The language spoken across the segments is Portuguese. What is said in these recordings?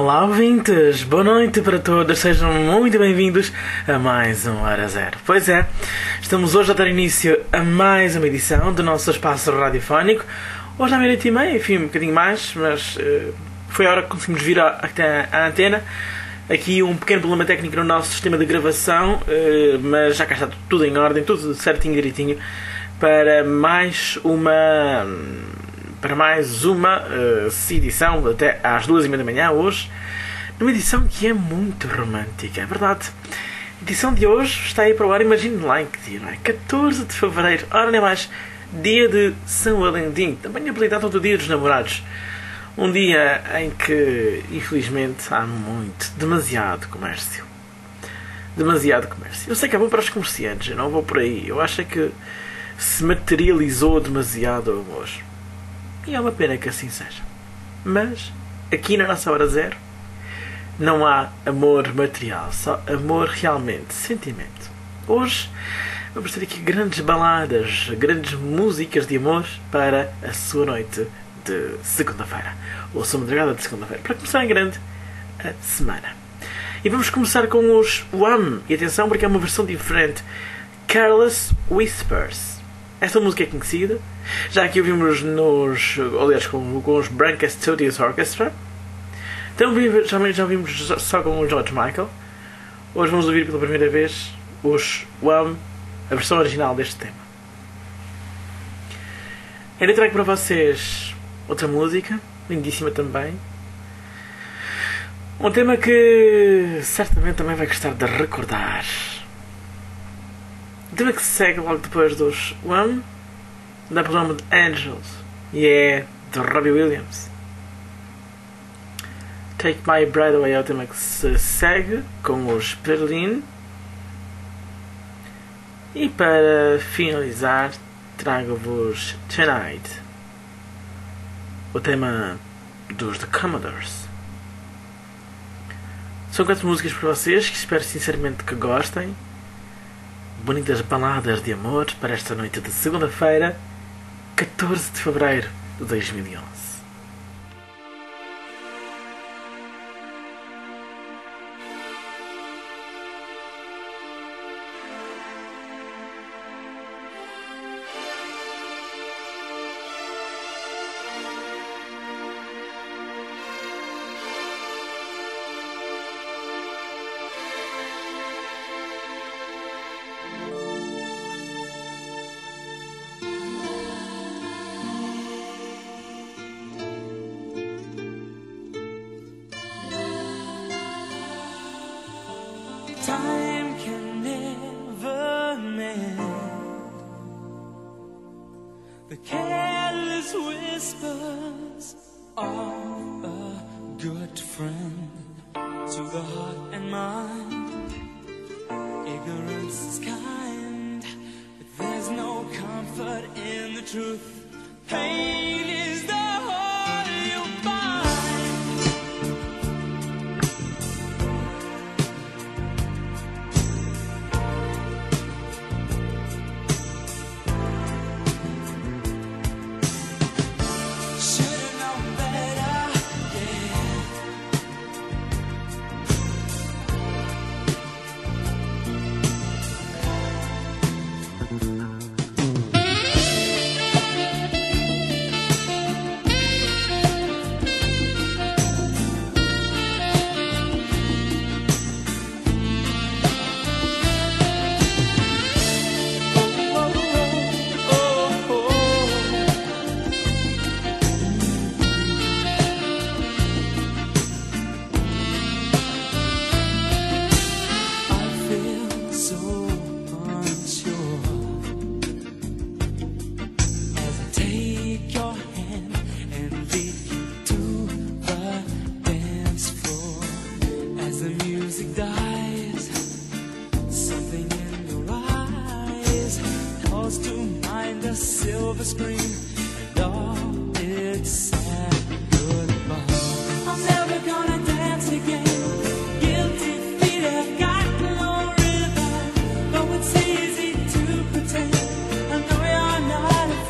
Olá ouvintes, boa noite para todos, sejam muito bem-vindos a mais um Hora Zero. Pois é, estamos hoje a dar início a mais uma edição do nosso espaço radiofónico. Hoje à meia-noite e meia, enfim, um bocadinho mais, mas foi a hora que conseguimos vir até à antena. Aqui um pequeno problema técnico no nosso sistema de gravação, mas já cá está tudo em ordem, tudo certinho, direitinho, para mais uma edição até às 2h30 da manhã hoje, numa edição que é muito romântica, é verdade. A edição de hoje está aí para o ar, imagine lá em que dia, não é? 14 de Fevereiro, ora nem mais, dia de São Valentim, também apelidado do Dia dos Namorados. Um dia em que, infelizmente, há demasiado comércio. Demasiado comércio. Eu sei que é bom para os comerciantes, eu não vou por aí. Eu acho que se materializou demasiado o amor. E é uma pena que assim seja. Mas, aqui na nossa Hora Zero, não há amor material, só amor realmente, sentimento. Hoje, vamos ter aqui grandes baladas, grandes músicas de amor para a sua noite de segunda-feira, ou a sua madrugada de segunda-feira, para começar em grande a semana. E vamos começar com os Wham! E atenção, porque é uma versão diferente. Careless Whispers. Esta música é conhecida. Já aqui ouvimos com os Branca Studios Orchestra. Também já ouvimos só com o George Michael. Hoje vamos ouvir pela primeira vez os Wham! A versão original deste tema. Ainda trago para vocês outra música, lindíssima também. Um tema que certamente também vai gostar de recordar. Um tema que se segue logo depois dos Wham! Dá pelo nome de Angels e é de Robbie Williams. Take My Breath Away é o tema que se segue com os Berlin. E para finalizar, trago-vos Tonight, o tema dos The Commodores. São 4 músicas para vocês que espero sinceramente que gostem. Bonitas baladas de amor para esta noite de segunda-feira, 14 de Fevereiro de 2011. Time can never mend the careless whispers of a good friend to the heart and mind. Ignorance is kind, but there's no comfort in the truth. Pain is the whole you find. Silver screen and all its sad goodbye. I'm never gonna dance again. Guilty feet have got no rhythm, though it's easy to pretend. I know you're not a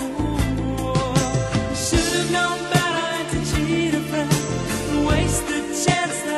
fool. You should have known better than to cheat a friend, waste the chance that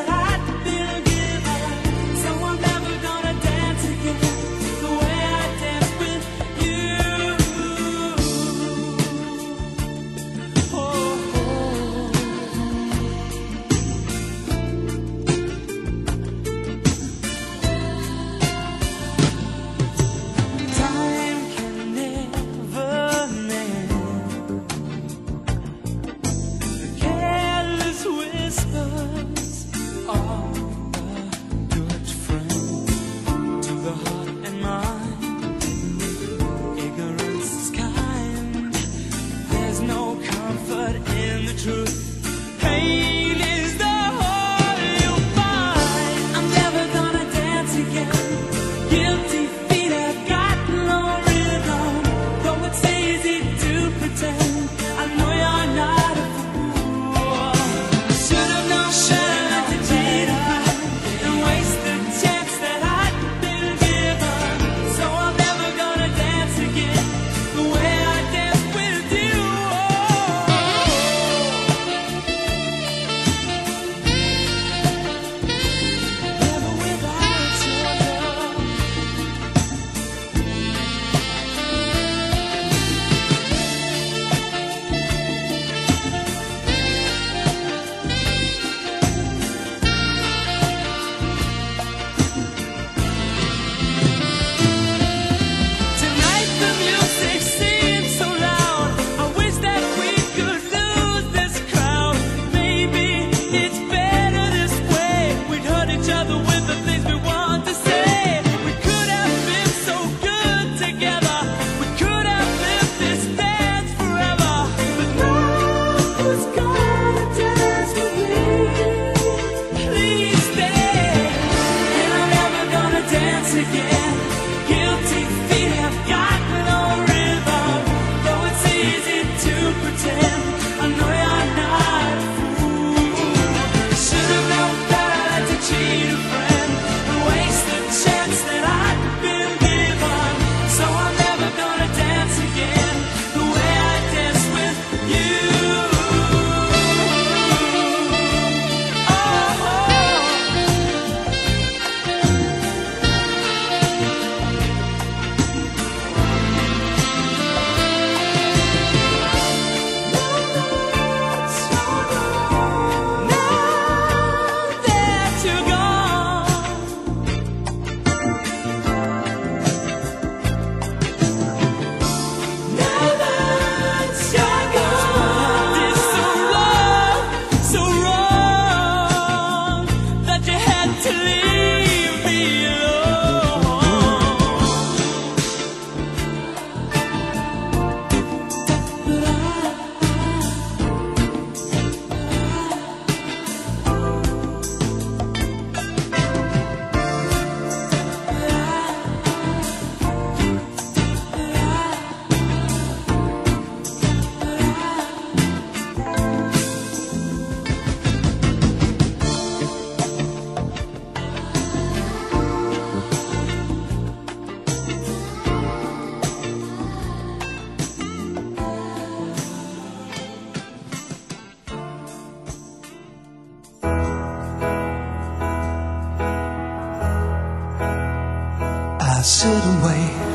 sit and wait.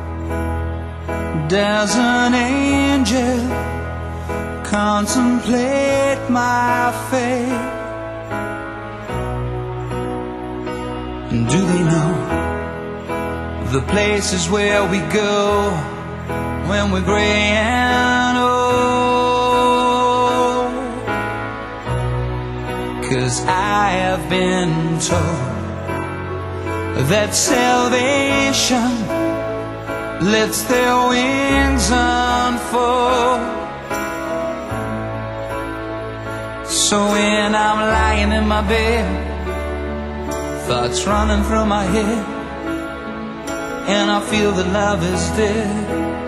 Does an angel contemplate my fate? And do they know the places where we go when we're gray and old? 'Cause I have been told that salvation lets their wings unfold. So when I'm lying in my bed, thoughts running through my head, and I feel that love is dead,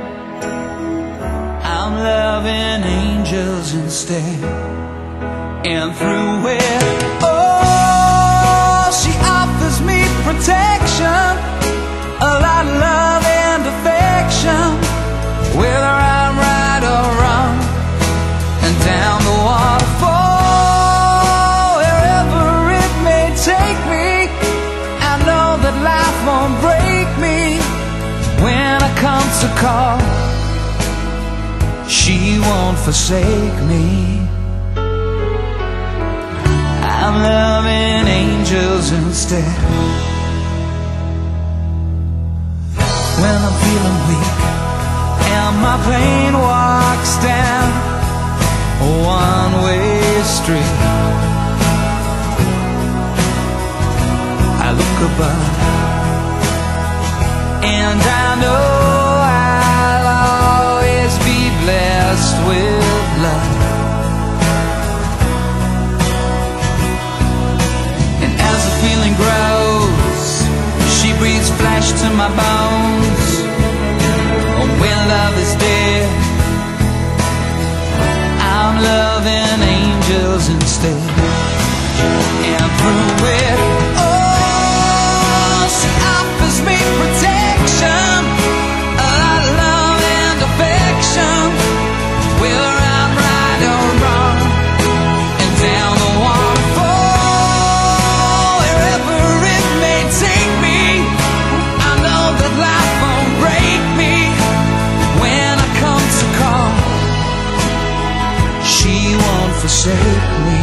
I'm loving angels instead. And through it, oh, she offers me protection, a lot of love and affection, whether I'm right or wrong. And down the waterfall, wherever it may take me, I know that life won't break me. When I come to call, she won't forsake me. I'm loving angels instead. When I'm feeling weak and my pain walks down a one-way street, I look above and I know I'll always be blessed with love. And as the feeling grows, she breathes flesh to my bones. Oh, when love is dead, I'm loving angels instead. And through it, oh, she offers me protection, a lot of love and affection, whether I'm right or wrong. And down the waterfall, wherever it may take me, I know that life won't break me. When I come to call, she won't forsake me.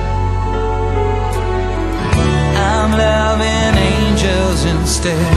I'm loving angels instead.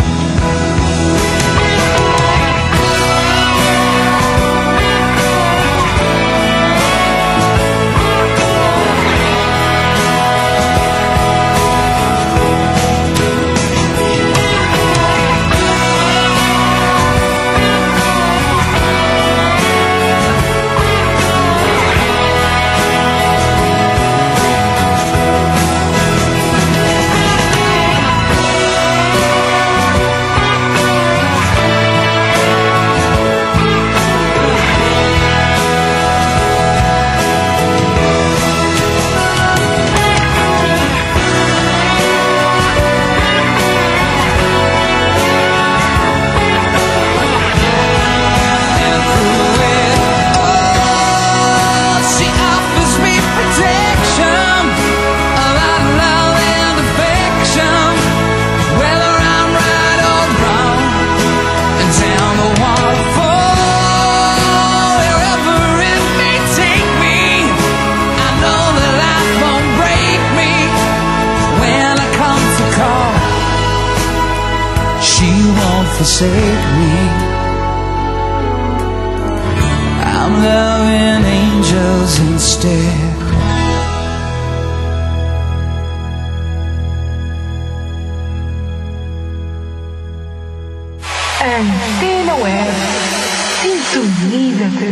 Forsake me. I'm loving angels instead. Antena Web, sintonízate.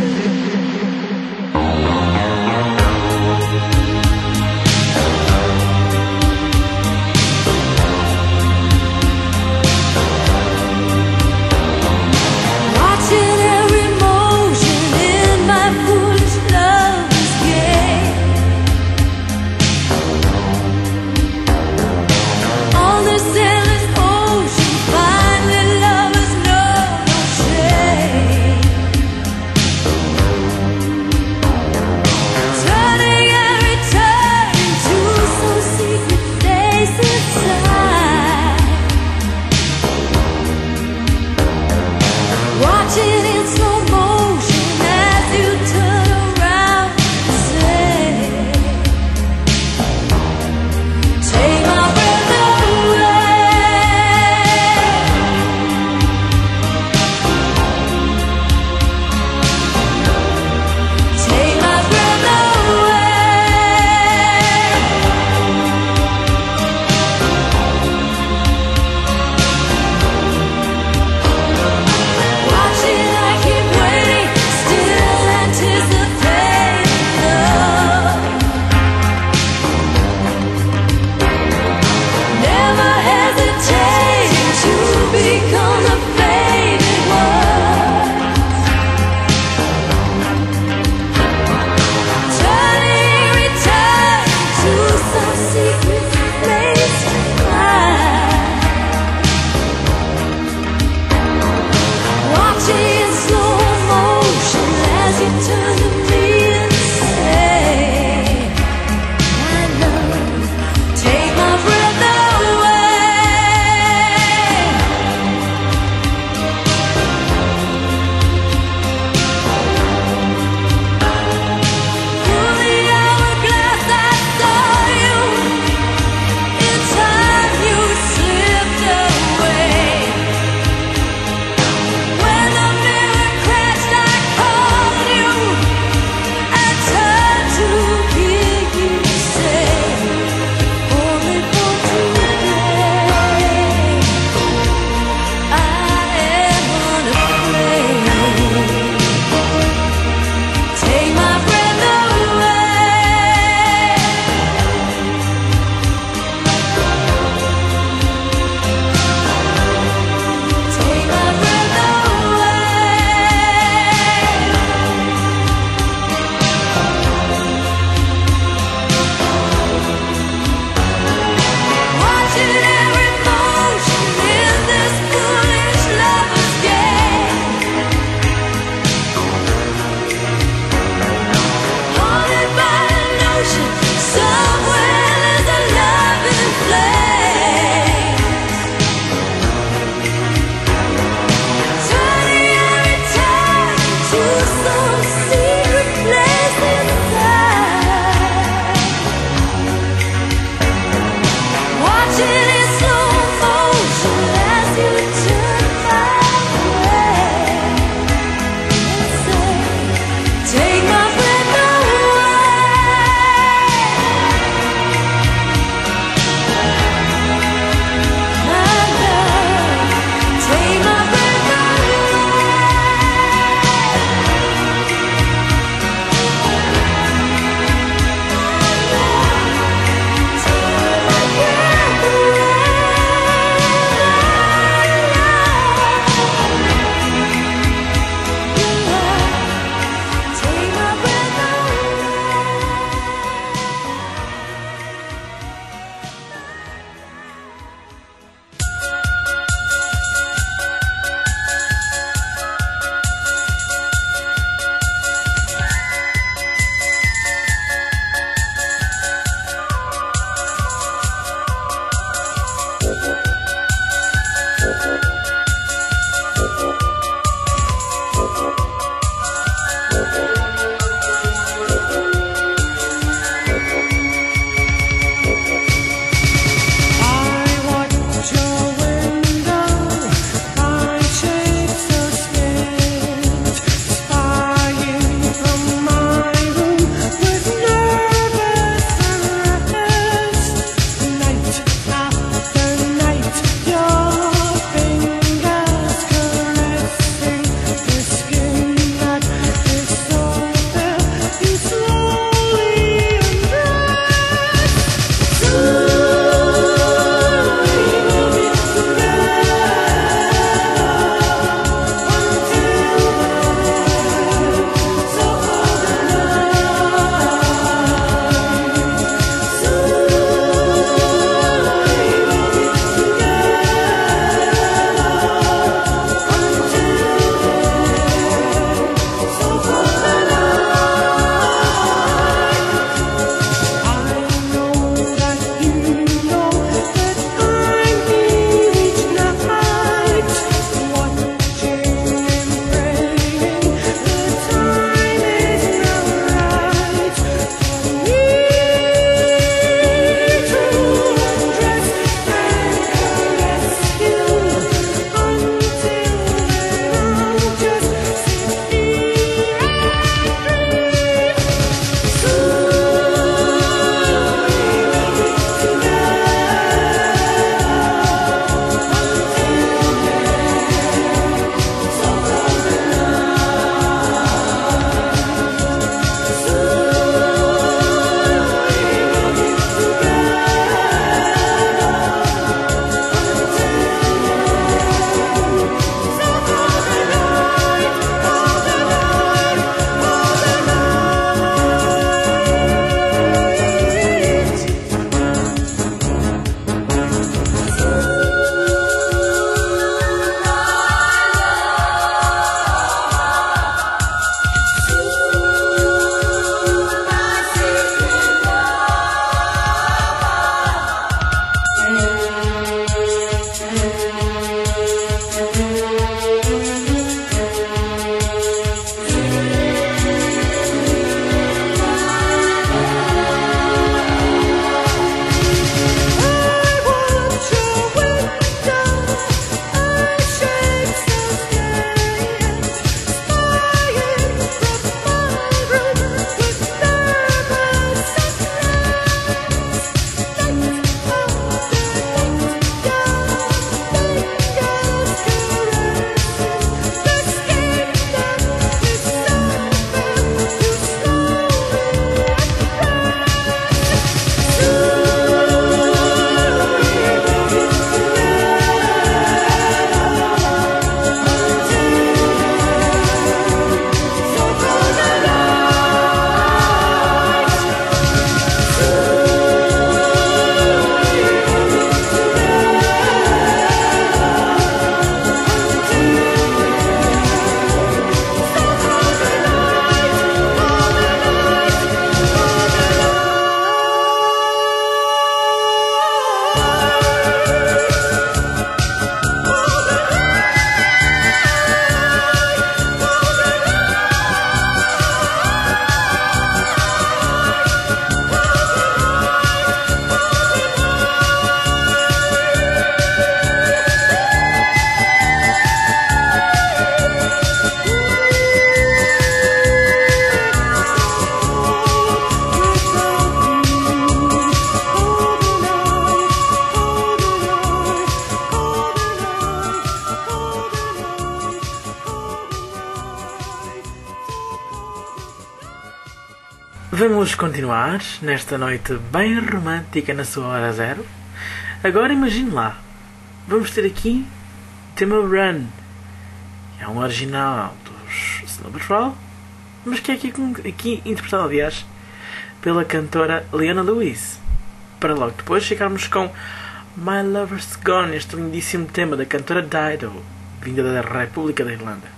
Vamos continuar nesta noite bem romântica na sua hora zero. Agora imagine lá, vamos ter aqui o tema Run. É um original dos Snow Patrol, mas que é aqui interpretado, aliás, pela cantora Leona Lewis. Para logo depois ficarmos com My Lover's Gone, este lindíssimo tema da cantora Dido, vinda da República da Irlanda.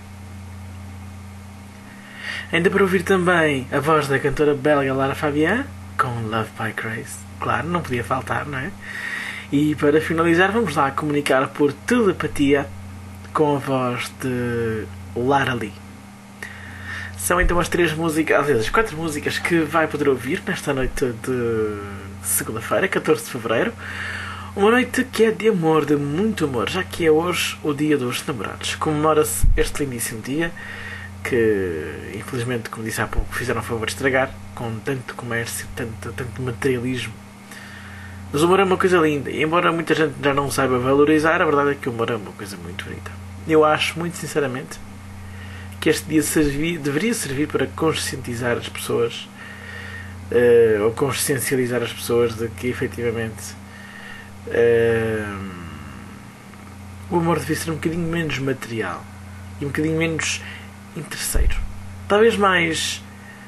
Ainda para ouvir também a voz da cantora belga Lara Fabian, com Love by Grace. Claro, não podia faltar, não é? E para finalizar, vamos lá comunicar por telepatia com a voz de Lara Lee. São então as 3 músicas, aliás, as 4 músicas que vai poder ouvir nesta noite de segunda-feira, 14 de fevereiro. Uma noite que é de amor, de muito amor, já que é hoje o dia dos namorados. Comemora-se este lindíssimo dia que, infelizmente, como disse há pouco, fizeram o favor de estragar com tanto comércio, tanto materialismo. Mas o amor é uma coisa linda, e embora muita gente já não saiba valorizar, a verdade é que o amor é uma coisa muito bonita. Eu acho, muito sinceramente, que este dia deveria servir para conscientizar as pessoas, ou consciencializar as pessoas de que, efetivamente, o amor devia ser um bocadinho menos material e um bocadinho menos interesseiro, talvez mais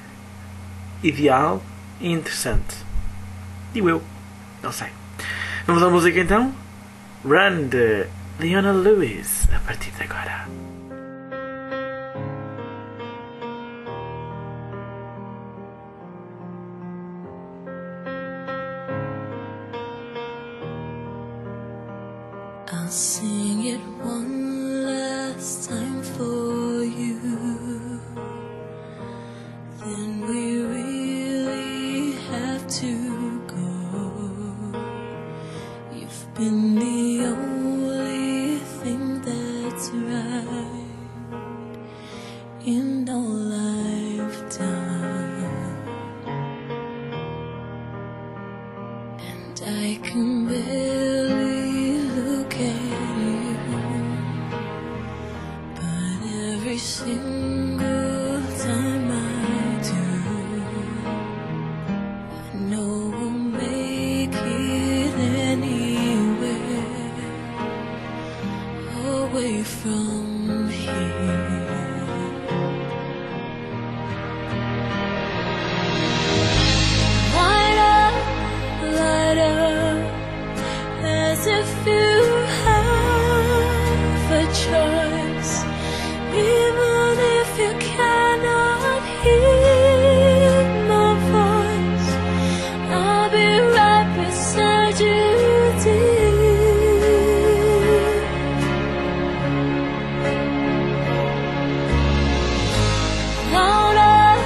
ideal e interessante. Digo eu, não sei. Vamos à música então. Run de Leona Lewis a partir de agora. I'll sing it one last time for you. Then we really have to go. You've been the only thing that's right in all I've done, and I can barely look at you, but every single time I do, I know we'll make it anywhere away from here. Light up, as if you have a choice, even if you cannot hear my voice. I'll be right beside you, dear. Light up,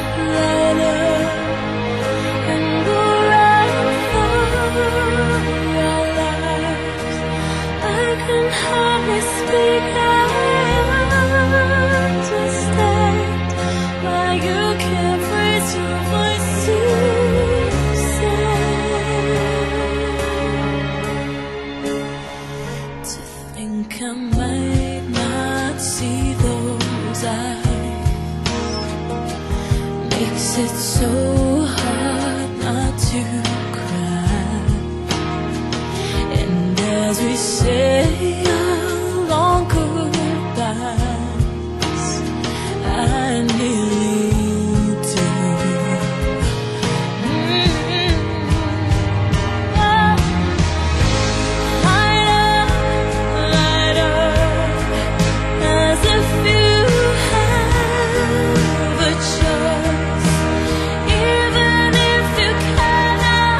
and we'll run for our lives. I can hardly speak, I understand why you can't raise your voice to say. To think I might not see those eyes makes it so hard not to cry. And as we say our long goodbyes, I nearly do. Light up, as if you have a choice, even if you cannot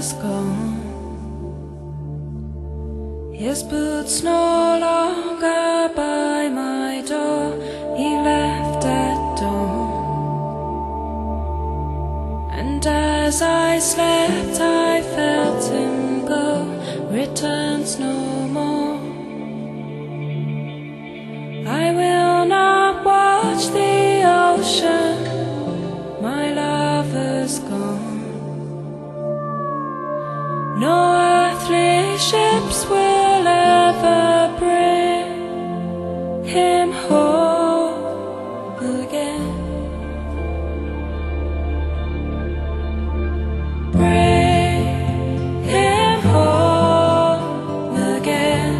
lover's gone. His boots no longer by my door. He left at dawn. And as I slept I felt him go, returns no more. I will not watch the ocean, my lover's gone. No earthly ships will ever bring him home again. Bring him home again.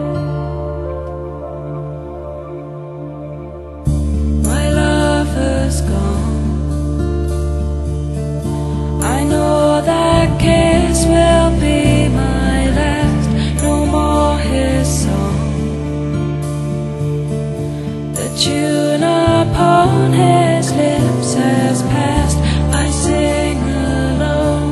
My lover's gone. I know that kiss will be my last, no more his song. The tune upon his lips has passed, I sing alone.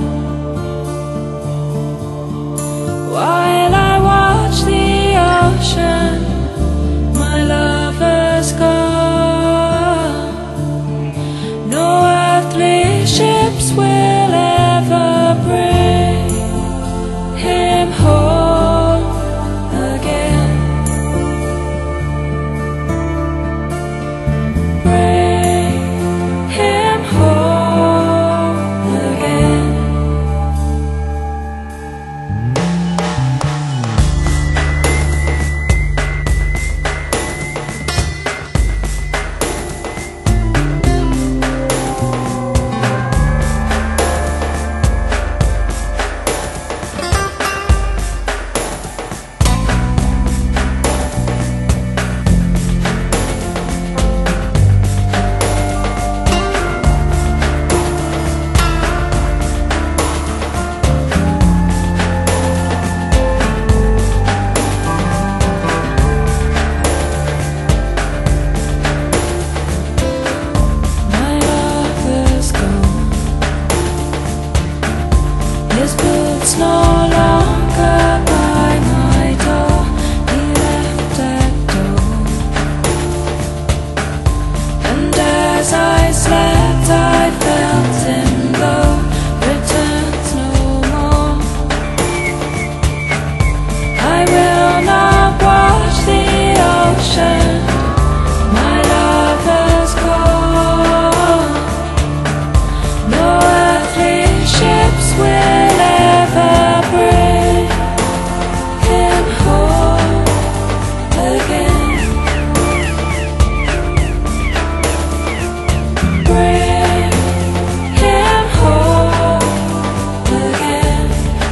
While I watch the ocean, my lover's gone. No earthly ships will ever bring him home again. Bring him home again. My lover's gone. His boots no longer by my door. He left at dawn. And as I slept I felt him go, returns no more. I will not watch the ocean, my lover's gone. No earthly ships will ever bring him home again. Bring him home again.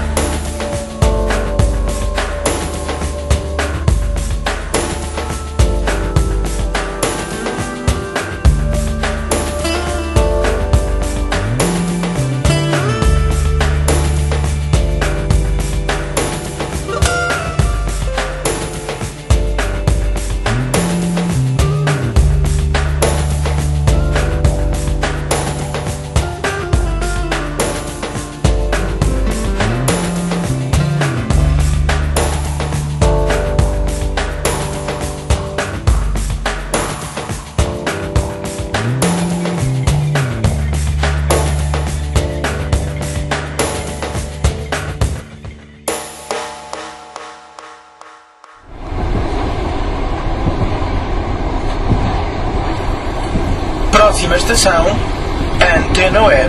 Próxima estação, Antena Web.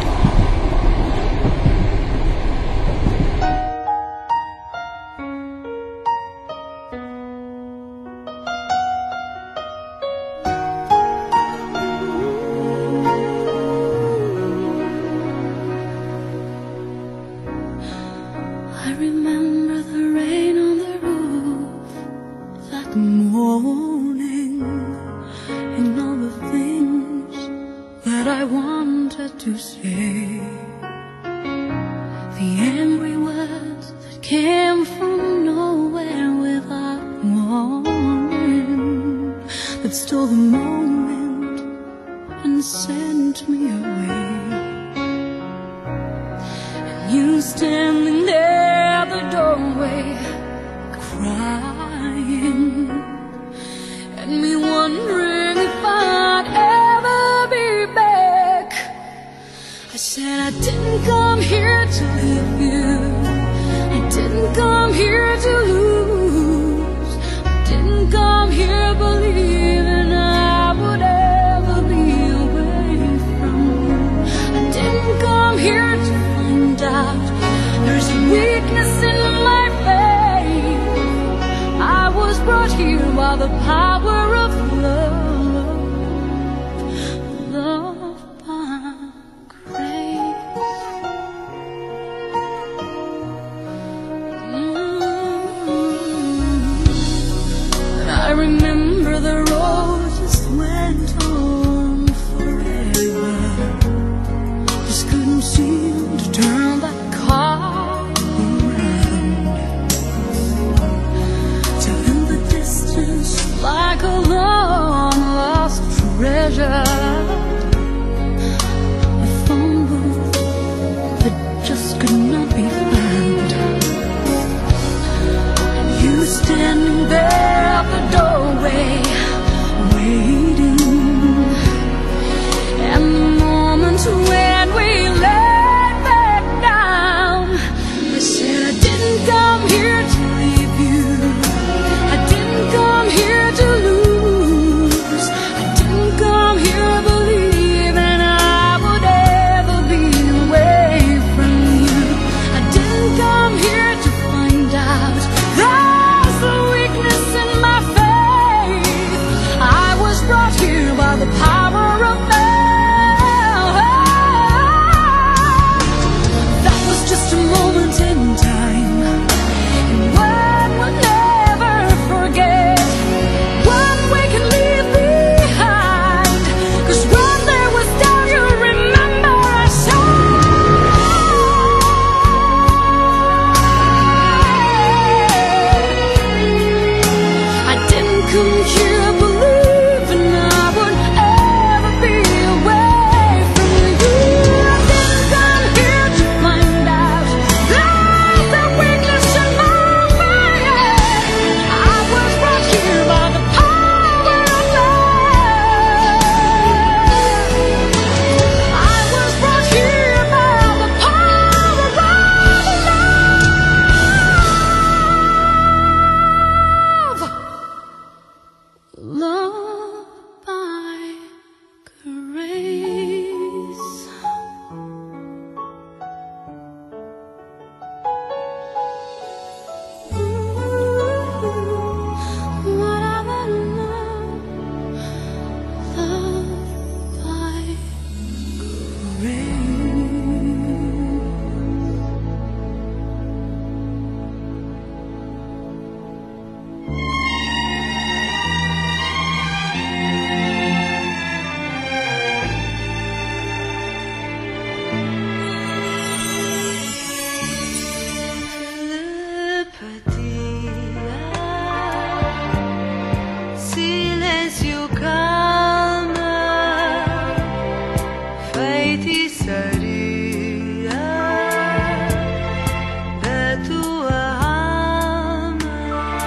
I remember the rain on the roof that morning, and all the things that I wanted to say, the angry words that came from nowhere without warning, that stole the moment and sent me away. And You standing there at the doorway, crying, and me wondering if I'd ever be back. I said I didn't come here to leave you, I didn't come here to lose, I didn't come here believing I would ever be away from you. I didn't come here to find out there's a weakness in my faith. I was brought here by the power of love, love by grace. And I remember the road just went on forever. Just couldn't seem to turn that car around. Till in the distance, like a long lost treasure, I fumbled that just could not be found. You standing there at the doorway, waiting, and the moment when we laid back down, I said I didn't come here to leave you, I didn't come here to lose, I didn't come here believing I would ever be away from you. I didn't come here to find out there's a weakness in my faith. I was brought here by the power of love. That was just a moment in time, and one will never forget, one we can leave behind. 'Cause when there was doubt, you remember I said I didn't come here believing I would ever be away from you. I didn't come here to find out there's a weakness in my faith. I was brought here by the power of love. I was brought here by the power of love. Love by grace. What I know, love by grace. Silêncio calma, feitiçaria da tua alma,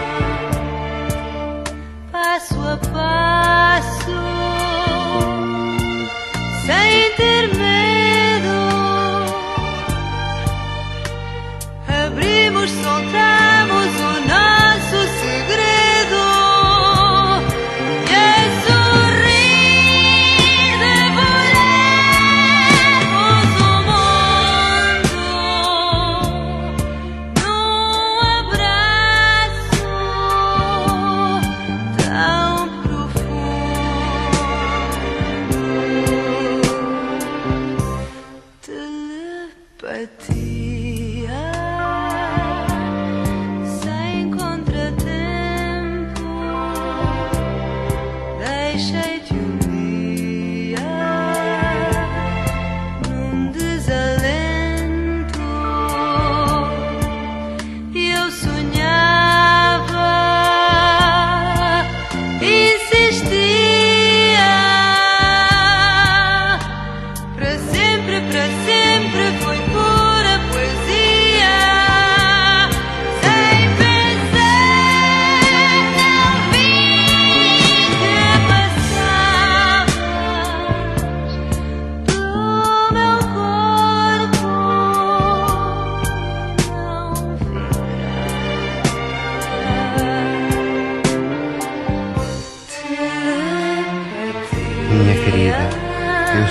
passo a passo, sem ter medo, abrimos, soltamos o nosso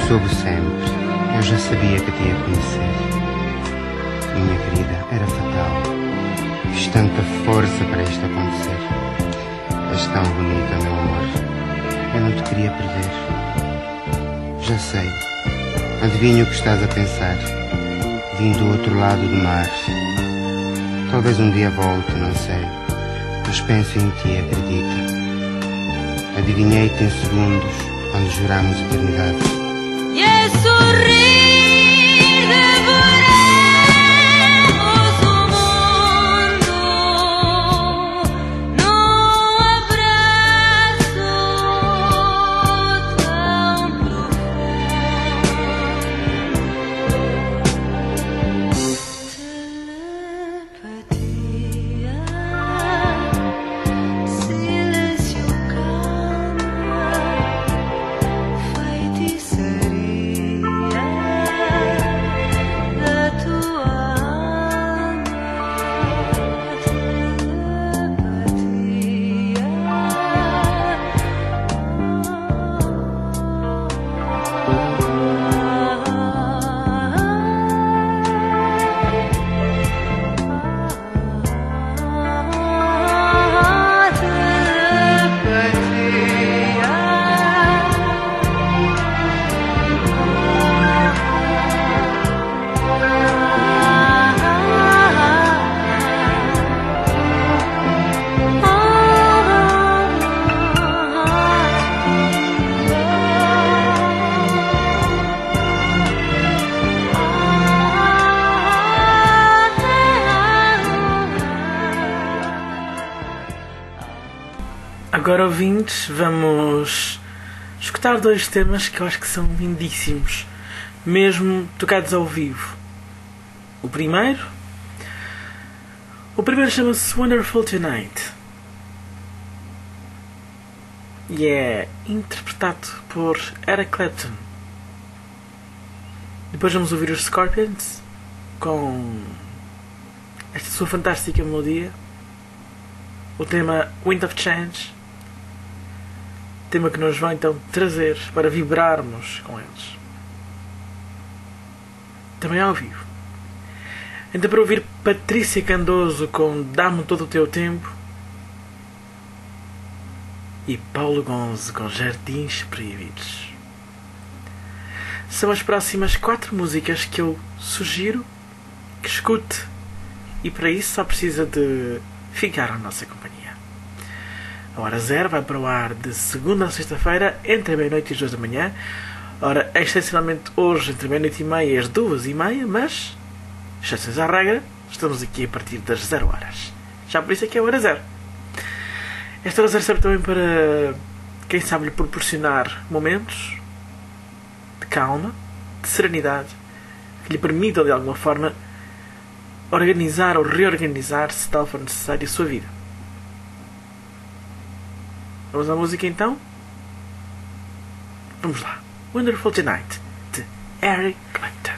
soube sempre. Eu já sabia que te ia conhecer. Minha querida, era fatal. Fiz tanta força para isto acontecer. És tão bonita, meu amor. Eu não te queria perder. Já sei. Adivinho o que estás a pensar. Vim do outro lado do mar. Talvez um dia volte, não sei. Mas penso em ti, acredita. Adivinhei-te em segundos, quando jurámos eternidade. Y el sonreír devoremos un mundo, no abrazo tan profundo. Telepatía, silencio calma, feitiçaria da tua Agora, ouvintes, vamos escutar dois temas que eu acho que são lindíssimos, mesmo tocados ao vivo. O primeiro chama-se Wonderful Tonight e é interpretado por Eric Clapton. Depois vamos ouvir os Scorpions com esta sua fantástica melodia, o tema Wind of Change, tema que nos vão então trazer para vibrarmos com eles. Também ao vivo. Então, para ouvir Patrícia Candoso com Dá-me Todo o Teu Tempo e Paulo Gonzo com Jardins Proibidos. São as próximas 4 músicas que eu sugiro que escute, e para isso só precisa de ficar na nossa companhia. A Hora Zero vai para o ar de segunda a sexta-feira, entre a meia-noite e as 2 da manhã. Ora, excepcionalmente hoje, entre a meia-noite e meia e as 2h30, mas, exceções à regra, estamos aqui a partir das 0 horas. Já por isso é que é a Hora Zero. Esta Hora Zero serve também para, quem sabe, lhe proporcionar momentos de calma, de serenidade, que lhe permitam, de alguma forma, organizar ou reorganizar, se tal for necessário, a sua vida. Vamos à música então? Vamos lá. Wonderful Tonight, de Eric Clapton.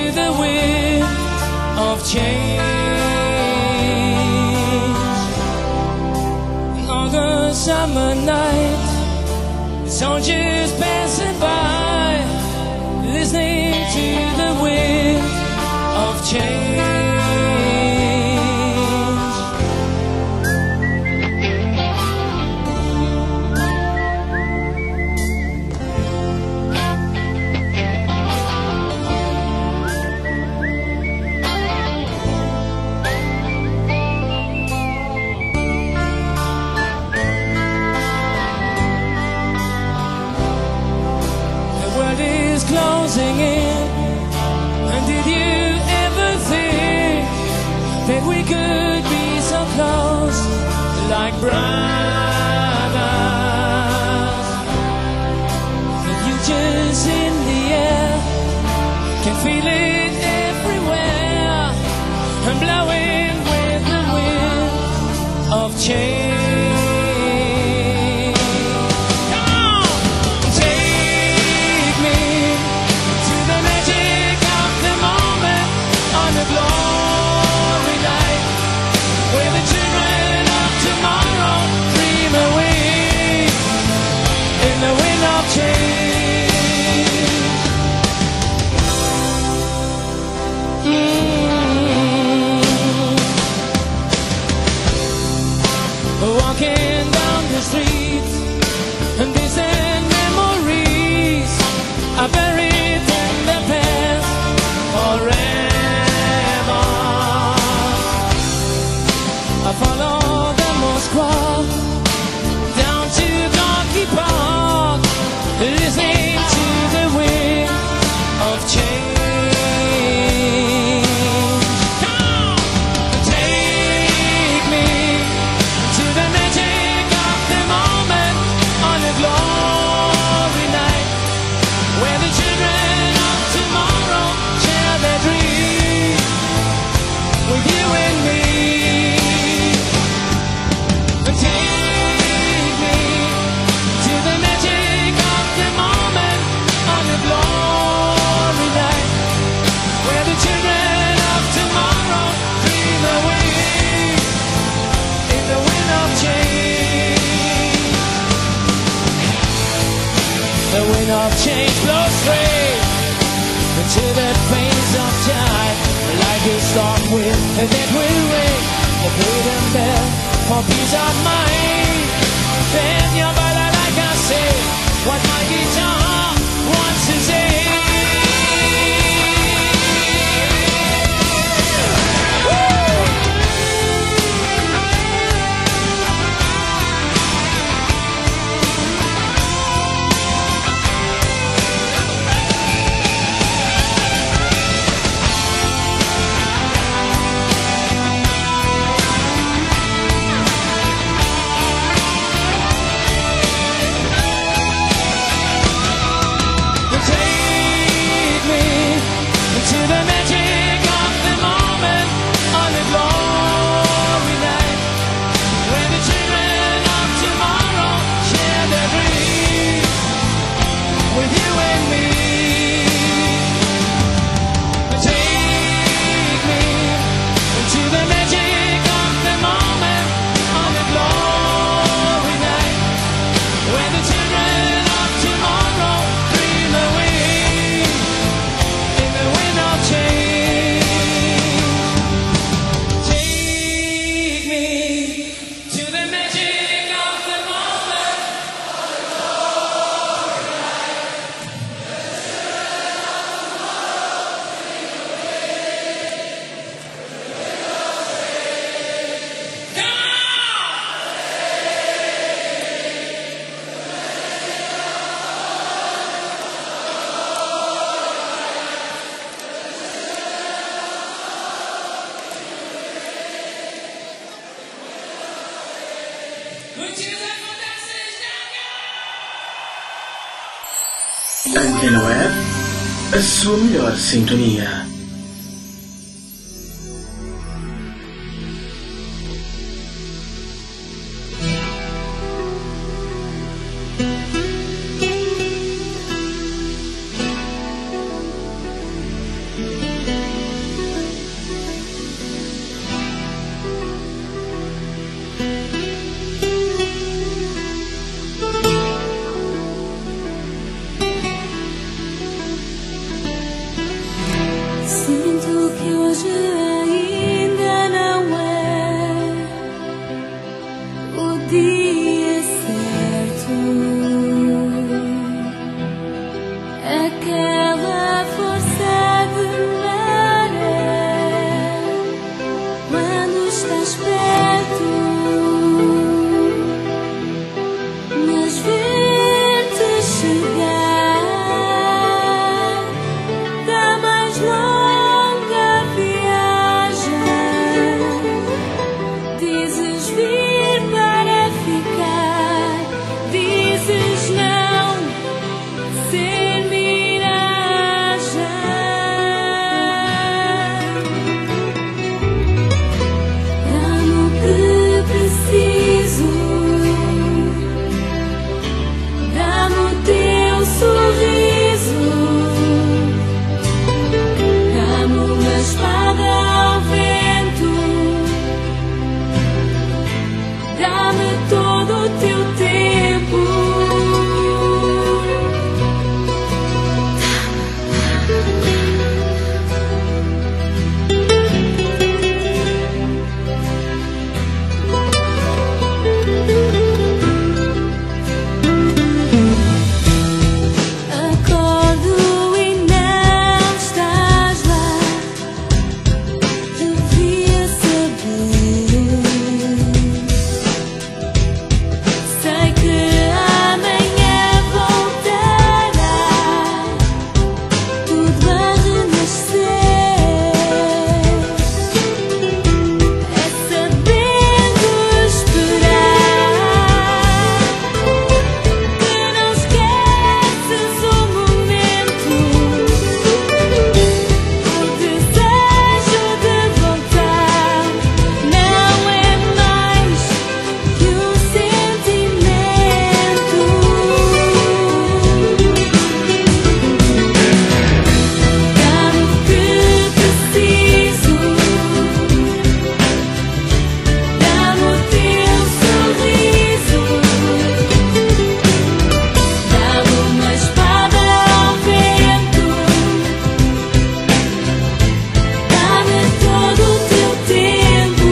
the wind of change. The August summer night, the soldiers passing by, listening to the wind of change. Closing in, and did you ever think that we could be so close, like brothers? The future's in the air, can feel it everywhere, and blowing with the wind of change. Walking down the street, and distant memories are buried in the past forever. I follow the Moskva down to Gorky Park, listening to the wind of change. The wind of change blows straight into the veins of time, like a storm wind that will ring the freedom bell for peace of mind. Then your body, like I say, what my guitar wants to say. Antena Web, a sua melhor sintonia. hoje ainda não é o dia certo. Aquela força de maré quando estás perto, mas ver-te chegar da mais longa viagem. Dizes vir para ficar, dizes não ser miragem. Dá-me o que preciso, dá-me o teu sorriso, dá-me uma espada ao vento, dá-me todo o teu tempo. Acordo e não estás lá, devia saber. Sei que amanhã voltará tudo a renascer. É sabendo esperar que não esqueces o momento, o desejo de voltar não é mais que um sentimento. Dá-me o que preciso, dá-me o teu sorriso, dá-me uma espada ao vento, dá-me todo o teu tempo.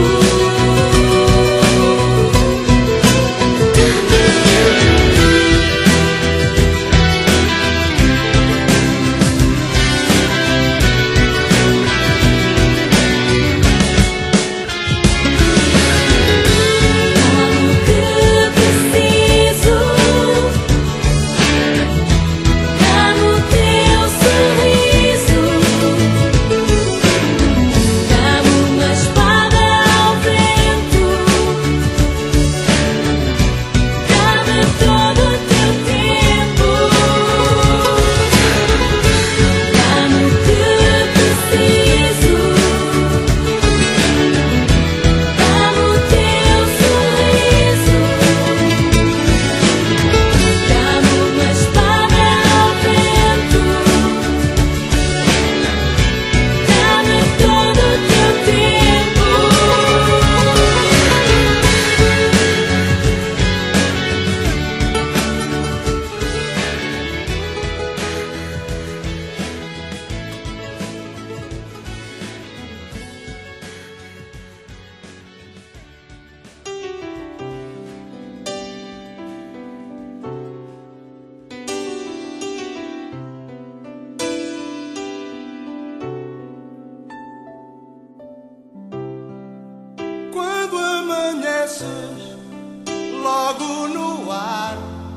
Dá-me o que preciso, dá-me o teu sorriso, dá-me uma espada ao vento, dá-me todo o teu tempo. Dá-me o que preciso, dá-me o teu sorriso, dá-me uma espada ao vento, dá-me todo o teu tempo. Quando amanheces, logo no ar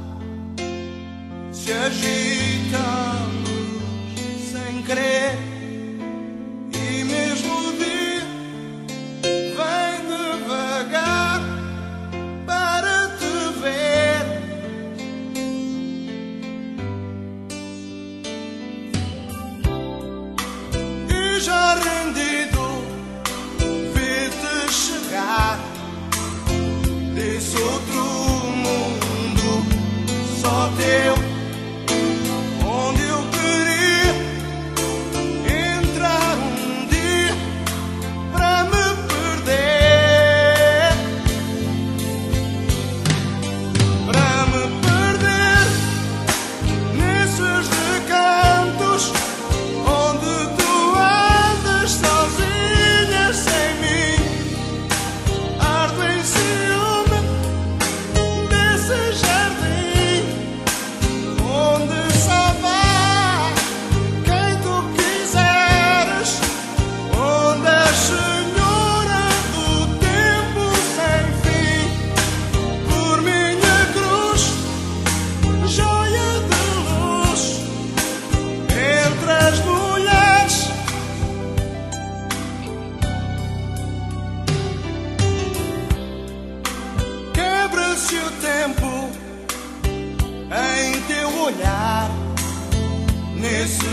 se agita a luz sem querer, e mesmo o dia vem devagar para te ver. E já rendido vi-te chegar desse outro mundo só teu, onde eu queria entrar um dia para me perder, para me perder nesses recantos onde tu andas sozinho.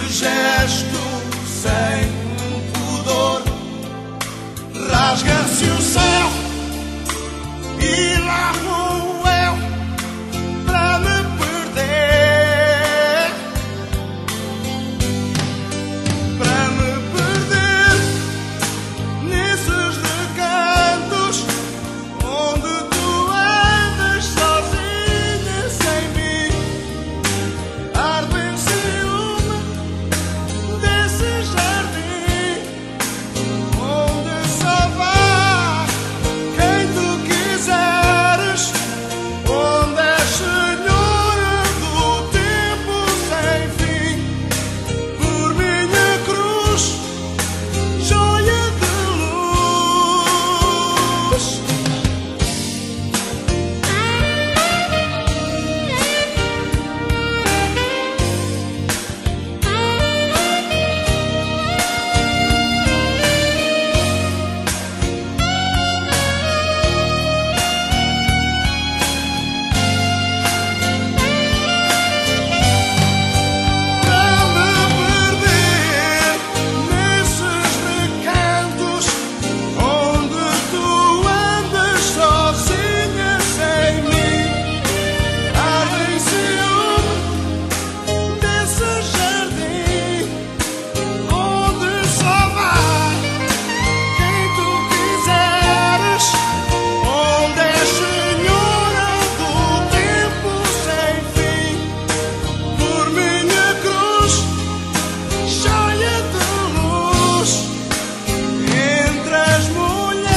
gesto sem pudor. Rasga-se o céu e lá vou eu para me perder, para me perder nesses recantos onde tu andas sozinha sem mim. Arde em ciúme desse jardim onde só vai quem tu quiseres, onde és senhora do tempo sem fim. Por minha cruz, joia de luz. Para me perder nesses recantos onde tu andas sozinha sem mim. Arde em ciúme desse jardim onde só vai quem tu quiseres, onde és senhora do tempo sem fim. Por minha cruz, joia de luz entre as mulheres.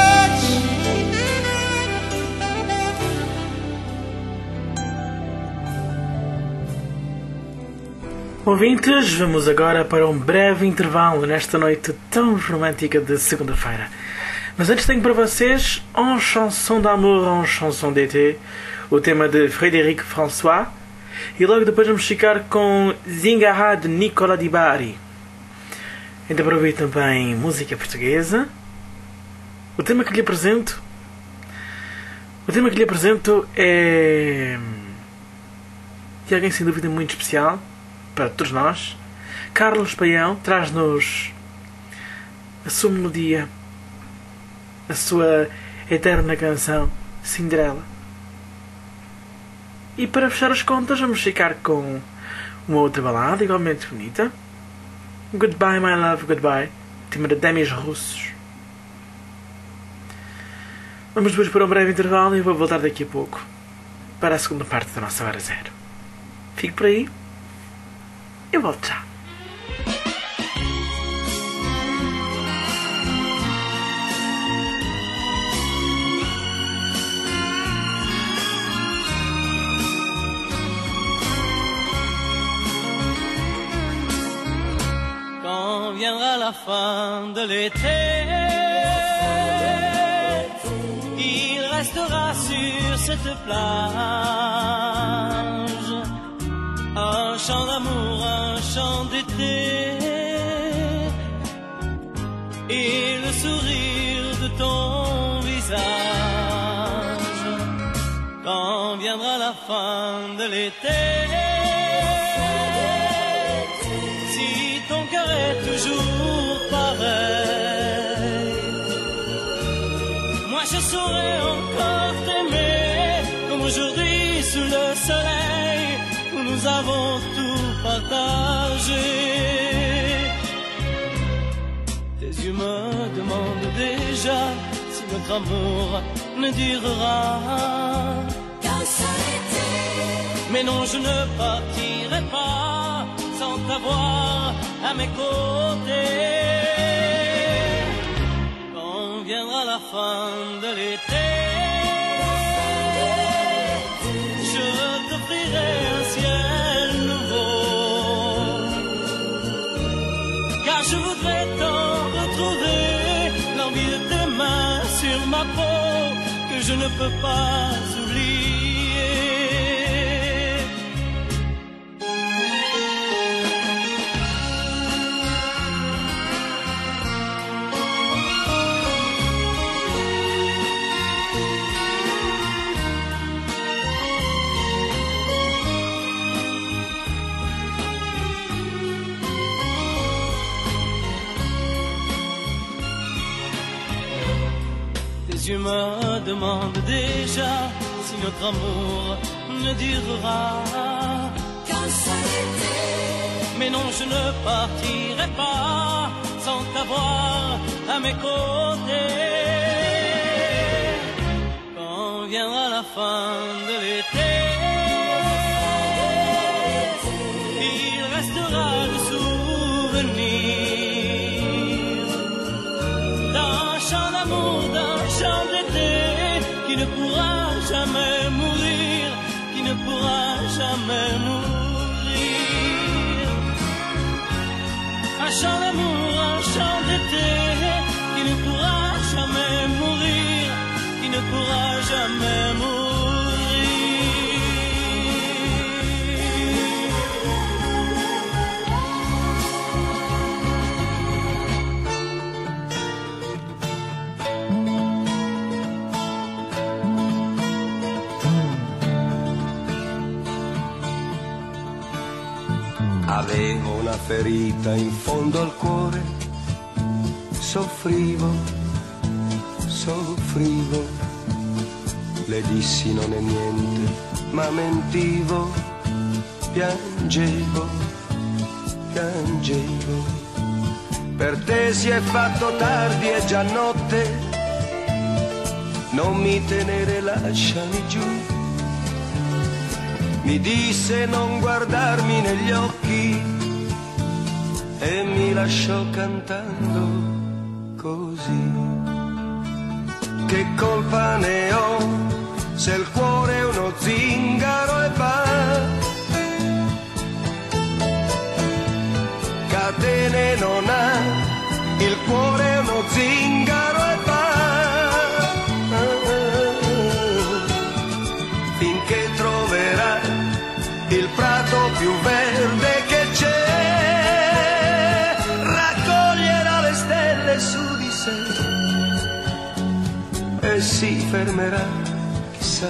Ouvintes, vamos agora para um breve intervalo nesta noite tão romântica de segunda-feira. Mas antes tenho para vocês En chanson d'amour, en chanson d'été, o tema de Frédéric François, e logo depois vamos ficar com Zingara de Nicola Di Bari. Ainda para ouvir também música portuguesa. O tema que lhe apresento é de alguém sem dúvida muito especial para todos nós. Carlos Paião traz-nos a sua melodia, a sua eterna canção Cinderela. E para fechar as contas vamos ficar com uma outra balada igualmente bonita, Goodbye My Love Goodbye, tema de Demis Russos. Vamos depois para um breve intervalo e eu vou voltar daqui a pouco para a segunda parte da nossa Hora Zero. Fique por aí, eu volto já. Quand viendra la fin de l'été, il restera sur cette plage un chant d'amour, un chant d'été, et le sourire de ton visage. Quand viendra la fin de l'été, si ton cœur est toujours pareil, moi je saurai encore t'aimer comme aujourd'hui sous le soleil où nous avons tout partagé. Tes yeux me demandent déjà si notre amour ne durera qu'un seul été. Mais non, je ne partirai pas sans t'avoir à mes côtés. Quand viendra la fin de l'été, je t'offrirai un ciel nouveau, car je voudrais t'en retrouver, l'envie de tes mains sur ma peau que je ne peux pas oublier. Tu me demandes déjà si notre amour ne durera qu'un seul été. Mais non, je ne partirai pas sans t'avoir à mes côtés. Quand viendra la fin de l'été, il restera le souvenir d'un chant d'amour, d'un chant d'été qui ne pourra jamais mourir, qui ne pourra jamais mourir. Un chant d'amour, un chant d'été qui ne pourra jamais mourir, qui ne pourra jamais mourir. Avevo una ferita in fondo al cuore, soffrivo, soffrivo, le dissi non è niente, ma mentivo, piangevo, piangevo. Per te si è fatto tardi, è già notte, non mi tenere, lasciami giù. Mi disse non guardarmi negli occhi e mi lasciò cantando così. Che colpa ne ho se il cuore è uno zingaro e va? Catene non ha, il cuore è uno zingaro e va. Finché troverà il prato più verde che c'è, raccoglierà le stelle su di sé e si fermerà, chissà,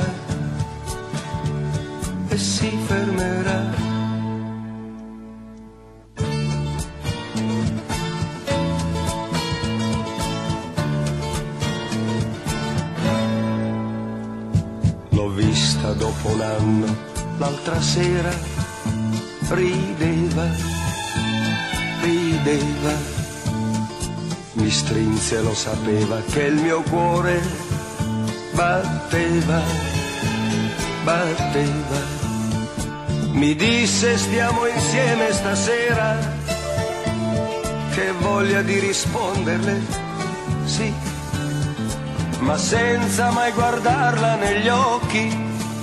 e si fermerà. L'ho vista dopo un anno, l'altra sera, rideva, rideva, mi strinse e lo sapeva che il mio cuore batteva, batteva. Mi disse stiamo insieme stasera, che voglia di risponderle, sì, ma senza mai guardarla negli occhi.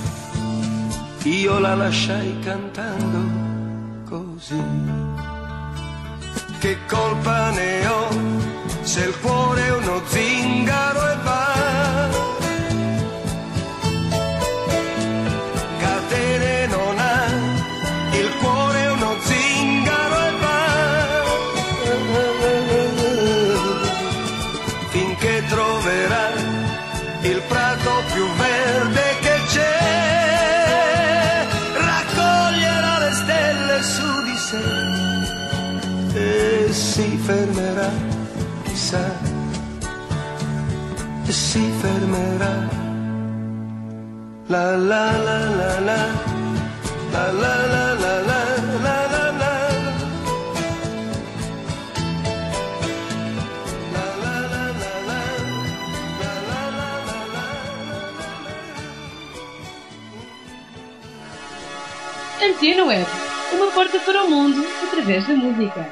Io la lasciai cantando così. Che colpa ne ho se il cuore è uno zingaro e va? Catene non ha, il cuore è uno zingaro e va. Finché troverà il prato più verde che c'è, raccoglierà le stelle su di sé e si fermerà, chissà, e si fermerà. La la la la la, la la la la la la la la. Antena Web, uma porta para o mundo através da música.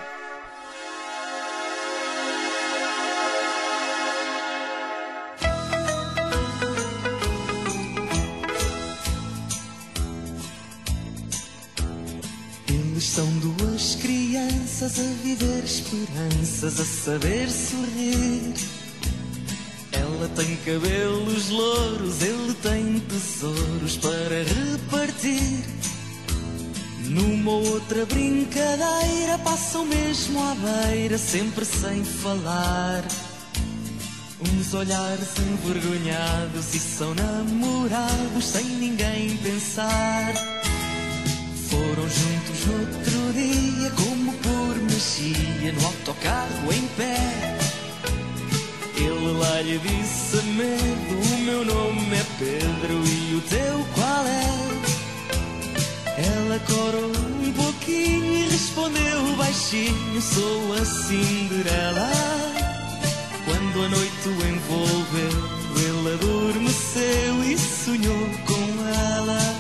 Eles são duas crianças a viver esperanças, a saber sorrir. Ela tem cabelos louros, ele tem tesouros para repartir. Numa outra brincadeira passam mesmo à beira, sempre sem falar. Uns olhares envergonhados e são namorados sem ninguém pensar. Foram juntos outro dia, como por magia, no autocarro em pé. Ele lá lhe disse a medo: o meu nome é Pedro e o teu qual é? Ela corou um pouquinho e respondeu baixinho: sou a Cinderela. Quando a noite o envolveu, ele adormeceu e sonhou com ela.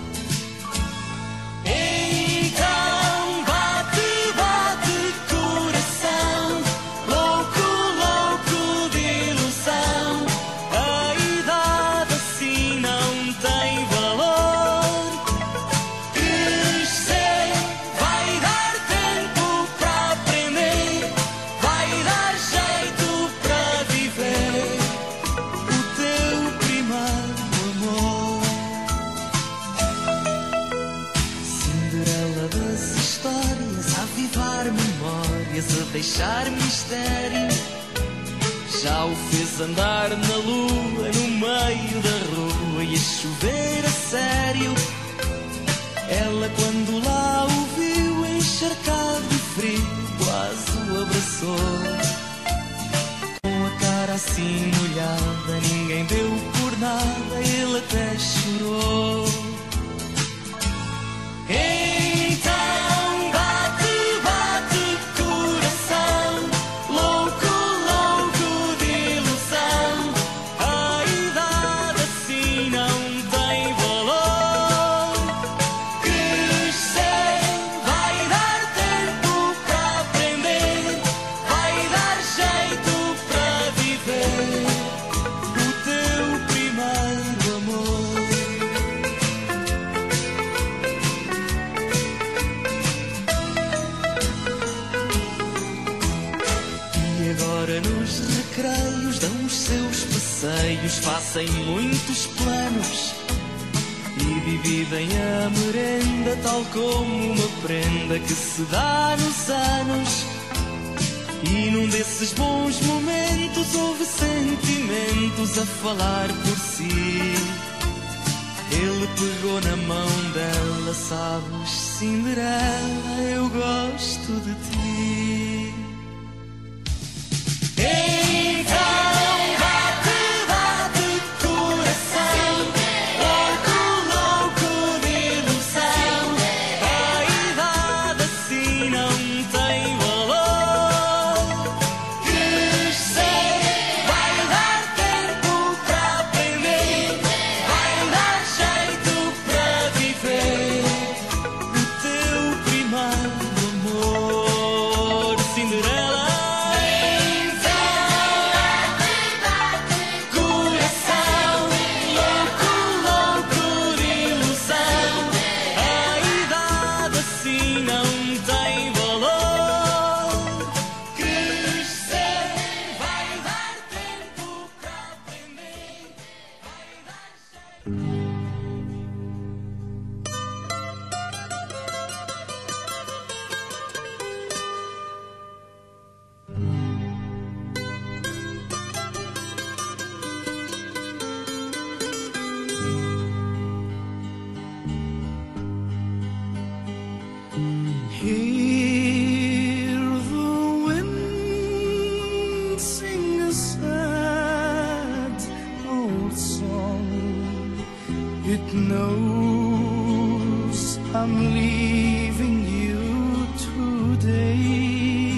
Então bate, bate coração, louco, louco de ilusão. A idade assim não tem valor. Crescer vai dar tempo para aprender, vai dar jeito para viver o teu primeiro amor. Cinderela das histórias, a avivar memórias, a deixar mistério. Já o fez andar na lua, no meio da rua, e a chover a sério. Ela quando lá o viu encharcado de frio, quase o abraçou. Com a cara assim molhada, ninguém deu por nada, ele até chorou. Então bate, bate coração, louco, louco de ilusão. A idade assim não tem valor. Crescer vai dar tempo para aprender, vai dar jeito para viver o teu primeiro amor. E agora nos recreios dão os seus passeios, fazem muitos planos e dividem a merenda tal como uma prenda que se dá nos anos. E num desses bons momentos houve sentimentos a falar por si. Ele pegou na mão dela: sabes, Cinderela, eu gosto de ti. Então bate, bate coração, louco, louco de ilusão. A idade assim não tem valor. Crescer vai dar tempo para aprender, vai dar jeito para viver o teu primeiro amor. Cinderela. Coração, louco, louco de ilusão. A idade assim não tem valor. Crescer vai dar tempo para aprender, vai dar jeito. Hear the wind sing a sad old song. It knows I'm leaving you today.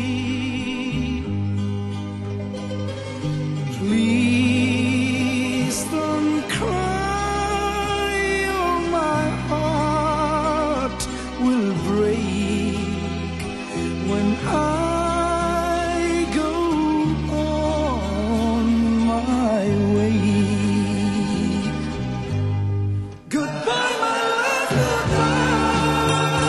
Please don't cry, or my heart will break when I go on my way. Goodbye, my love, goodbye.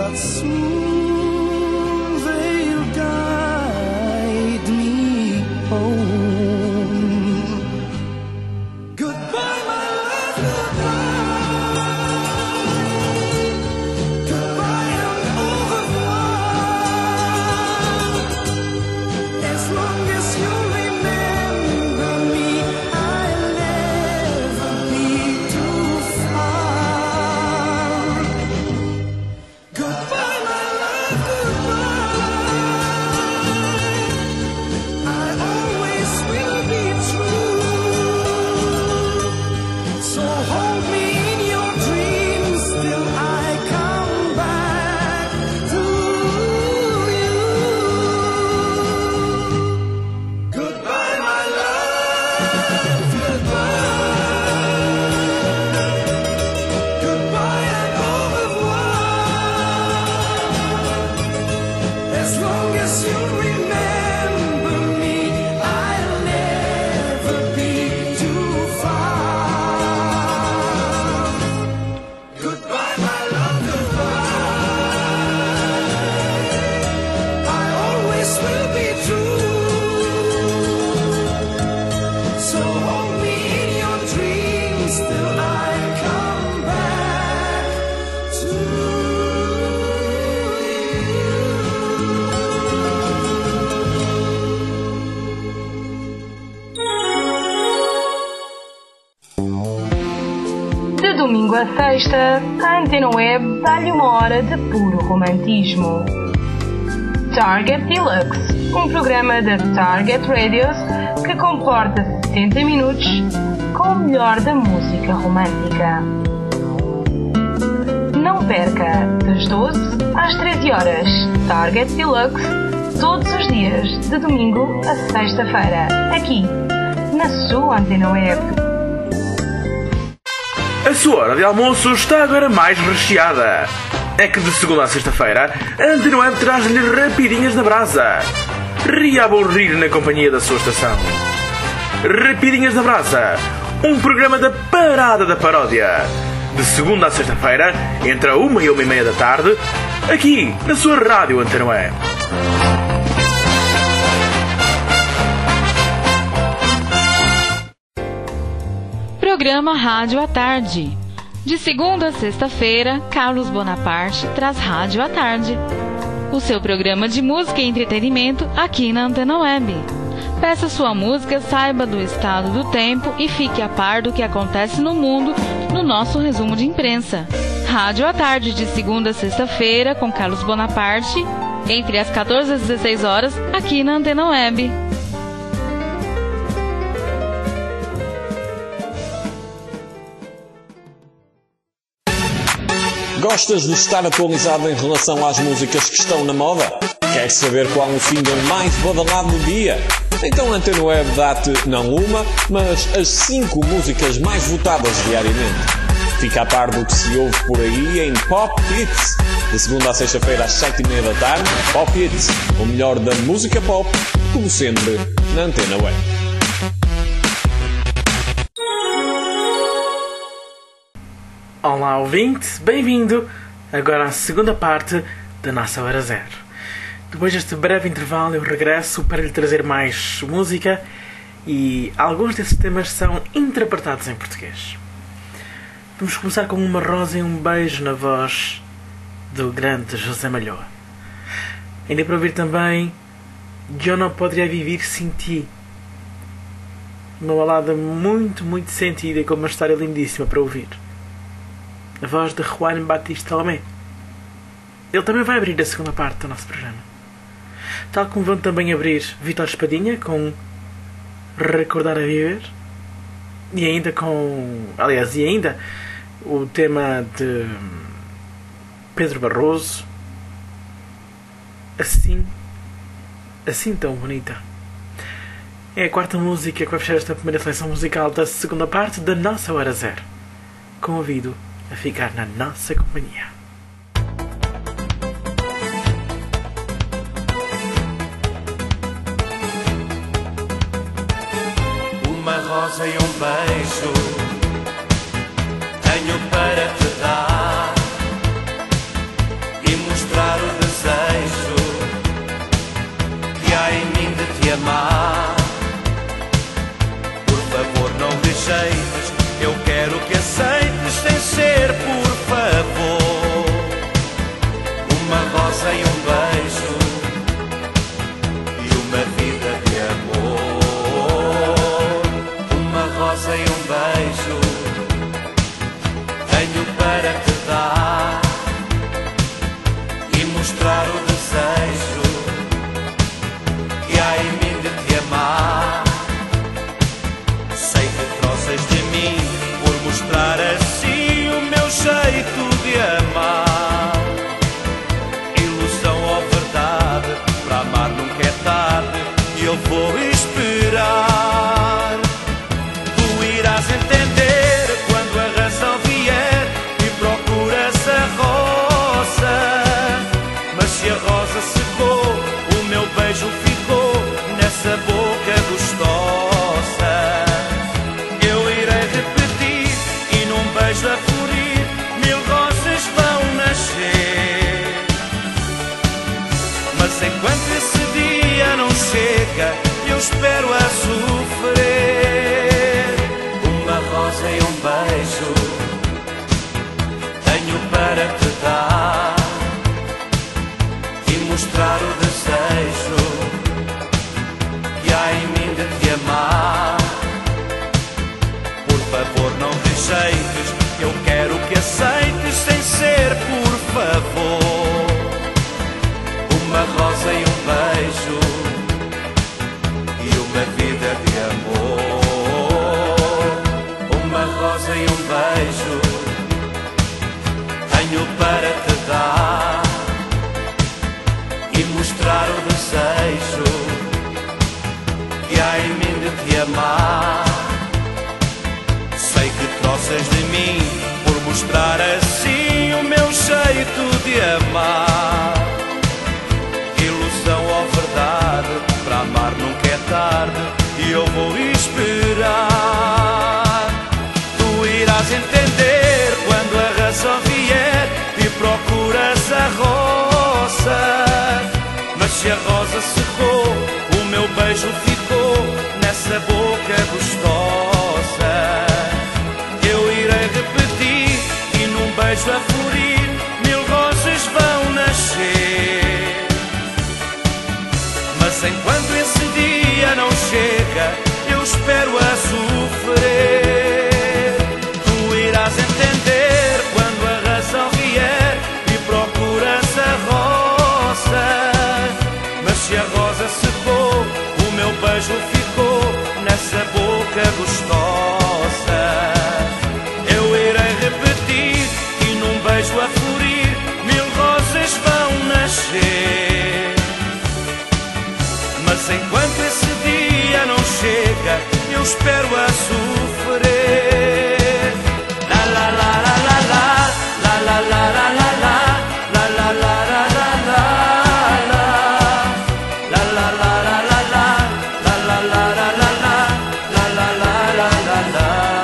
but soon they'll guide me home. Goodbye, my love, goodbye. Goodbye and au revoir. As long as you remember me, I'll never be too far. Goodbye, my love, goodbye. I always will be true. So hold me in your dreams till I come back to you. Goodbye, my love, goodbye. Goodbye and au revoir. As long as you remember me, I'll never be too far. Goodbye, my love, goodbye. I always will be true. So hold me in your dreams till I come back to you. De domingo a sexta, a Antena Web dá-lhe uma hora de puro romantismo. Target Deluxe, um programa da Target Radios que comporta 70 minutos com o melhor da música romântica. Não perca, das 12 às 13 horas, Target Deluxe, todos os dias, de domingo a sexta-feira, aqui, na sua Antena Web. A sua hora de almoço está agora mais recheada. É que de segunda a sexta-feira, a Antena Web traz-lhe Rapidinhas na Brasa. Ria a aborrir na companhia da sua estação. Rapidinhas na Brasa, um programa da Parada da Paródia. De segunda a sexta-feira, entre a 1 e 1:30 da tarde, aqui na sua rádio Antena Web. Programa Rádio à Tarde. De segunda a sexta-feira, Carlos Bonaparte traz Rádio à Tarde. O seu programa de música e entretenimento aqui na Antena Web. Peça sua música, saiba do estado do tempo e fique a par do que acontece no mundo no nosso resumo de imprensa. Rádio à Tarde, de segunda a sexta-feira, com Carlos Bonaparte, entre as 14 e as 16 horas, aqui na Antena Web. Gostas de estar atualizado em relação às músicas que estão na moda? Queres saber qual o single mais badalado do dia? Então a Antena Web dá-te não uma, mas as 5 músicas mais votadas diariamente. Fica a par do que se ouve por aí em Pop Hits. De segunda a sexta-feira às 7:30 da tarde, Pop Hits, o melhor da música pop, como sempre, na Antena Web. Olá ouvinte, bem-vindo agora à segunda parte da nossa Hora Zero. Depois deste breve intervalo eu regresso para lhe trazer mais música e alguns desses temas são interpretados em português. Vamos começar com Uma Rosa e um Beijo na voz do grande José Malhoa. Ainda para ouvir também Eu Não Poderia Viver Sem Ti. Uma balada muito, muito sentida e com uma história lindíssima para ouvir. A voz de Juan Batista Lomé. Ele também vai abrir a segunda parte do nosso programa. Tal como vão também abrir Vítor Espadinha com Recordar a Viver. E ainda o tema de Pedro Barroso. Assim tão bonita. É a quarta música que vai fechar esta primeira seleção musical da segunda parte da nossa Hora Zero. Convido a ficar na nossa companhia. Uma rosa e um beijo tenho para te dar e mostrar beijo a florir, 1000 rosas vão nascer. Mas enquanto esse dia não chega, eu espero a sofrer. Uma rosa e um beijo tenho para te dar e mostrar o desejo que há em mim de te amar. Por favor, não rejeites, eu quero que aceites sem ser por favor. Uma rosa e um beijo e uma vida de amor. Uma rosa e um beijo tenho para te dar e mostrar o desejo que há em mim de te amar. Sei que troças de mim por mostrar assim o meu jeito de amar. Ilusão ou verdade, para amar nunca é tarde e eu vou esperar. Tu irás entender quando a razão vier e procuras a rosa. Mas se a rosa secou, o meu beijo ficou nessa boca gostosa. Eu irei repetir e num beijo a florir, 1000 rosas vão nascer. Mas enquanto esse dia não chega, eu espero a sofrer. Tu irás entender quando a razão vier e procuras a rosa. Mas se a rosa secou, o meu beijo ficou nessa boca gostosa. Eu irei repetir e num beijo a florir, 1000 rosas vão nascer. Mas enquanto esse dia não chega, eu espero a sofrer. La la la la la la, la la la la la la, la la la la la la, la la la la la la, la la la la la la, la la la la la la,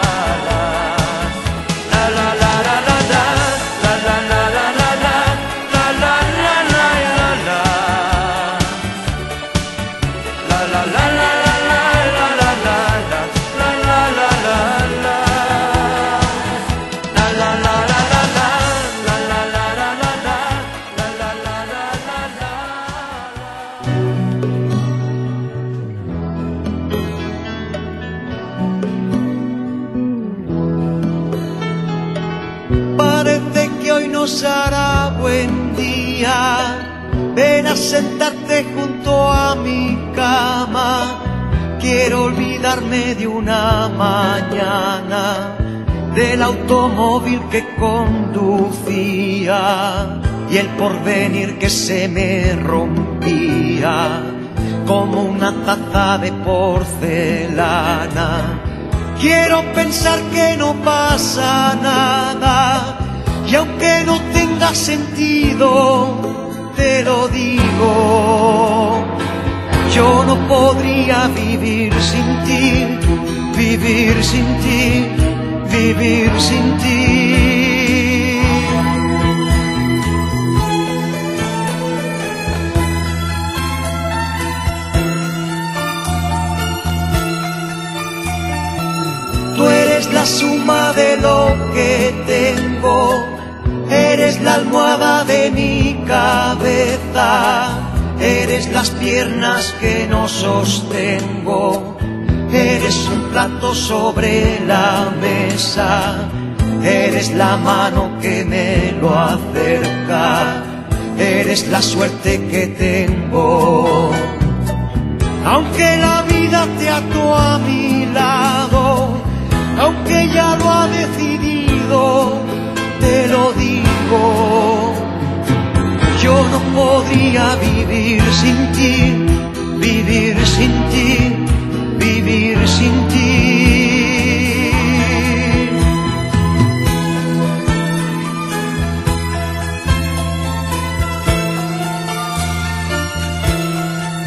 la la la la la la, la la la la la la, la la la la la la. La la la la la la la la la la la la la la. La la la la la la la la la la la la la la la la. Parece que hoy no será buen día. Ven a sentarte junto a mi cama. Quiero olvidarme de una mañana, del automóvil que conducía y el porvenir que se me rompía como una taza de porcelana. Quiero pensar que no pasa nada y aunque no tenga sentido, te lo digo. Yo no podría vivir sin ti, vivir sin ti, vivir sin ti. Tú eres la suma de lo que tengo, eres la almohada de mi cabeza, eres las piernas que no sostengo, eres un plato sobre la mesa, eres la mano que me lo acerca, eres la suerte que tengo. Aunque la vida te ató a mi lado, aunque ya lo ha decidido, te lo digo. Yo no podría vivir sin ti, vivir sin ti, vivir sin ti.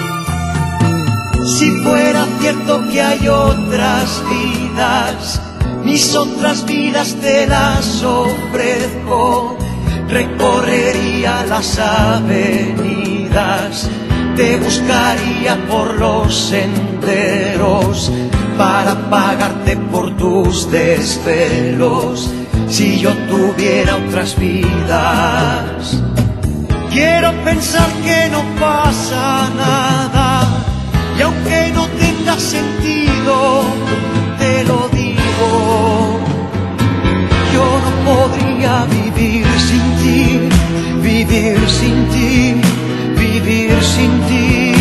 Si fuera cierto que hay otras vidas, mis otras vidas te las ofrezco. Recorrería las avenidas, te buscaría por los senderos para pagarte por tus desvelos. Si yo tuviera otras vidas, quiero pensar que no pasa nada, y aunque no tenga sentido, te lo digo. Yo no podría vivir sin ti, vivir sin ti, vivir sin ti.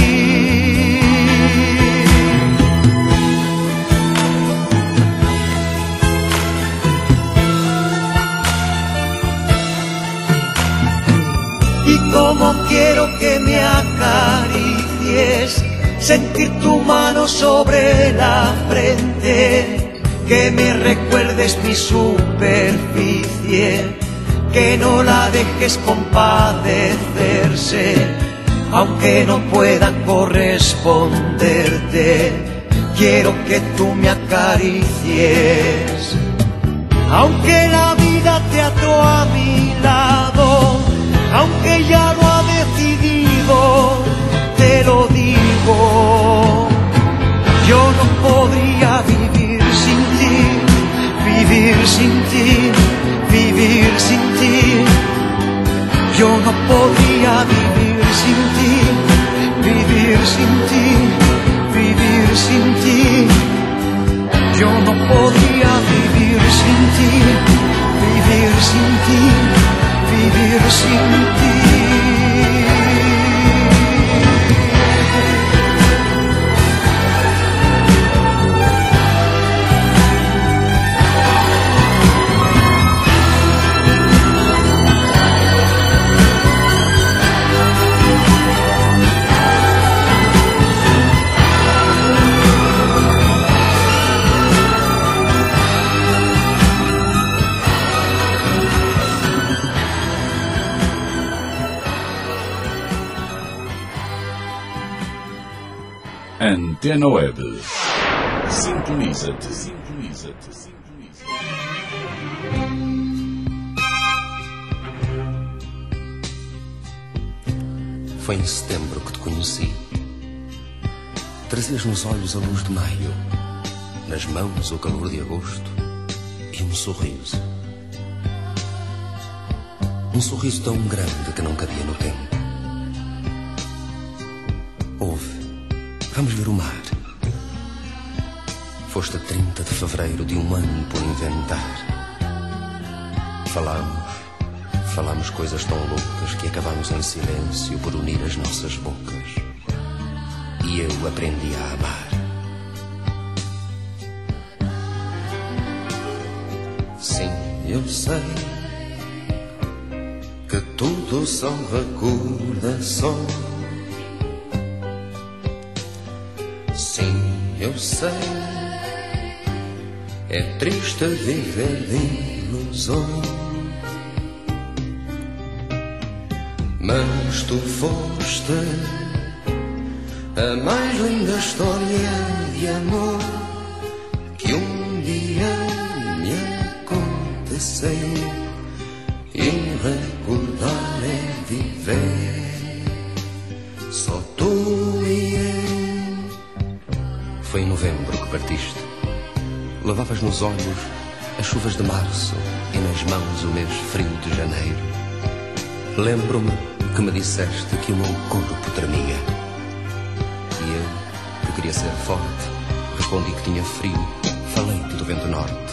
Y como quiero que me acaricies, sentir tu mano sobre la frente, que me recuerdes mi superficie, que no la dejes compadecerse, aunque no pueda corresponderte. Quiero que tú me acaricies, aunque la vida te ató a mi lado, aunque ya lo ha decidido, te lo digo. Yo no podría vivir sin ti, vivir sin ti, vivir sin ti. Yo no podría vivir sin ti, vivir sin ti, vivir sin ti. Yo no podría vivir sin ti, vivir sin ti, vivir sin ti. Antena Web. Sintoniza-te, sintoniza-te, sintoniza-te. Foi em setembro que te conheci. Trazias nos olhos a luz de maio, nas mãos o calor de agosto e um sorriso. Um sorriso tão grande que não cabia no tempo. Ouve, vamos ver o mar. Foste a 30 de fevereiro de um ano por inventar. Falámos coisas tão loucas que acabámos em silêncio por unir as nossas bocas. E eu aprendi a amar. Sim, eu sei que tudo são recordações. Sim, eu sei, é triste viver de ilusões. Mas tu foste a mais linda história de amor que um dia me aconteceu. E recordar é viver, só tu e eu. Foi em novembro que partiste. Levavas nos olhos as chuvas de março e nas mãos o mês frio de janeiro. Lembro-me que me disseste que o meu corpo tremia. E eu, que queria ser forte, respondi que tinha frio. Falei-te do vento norte.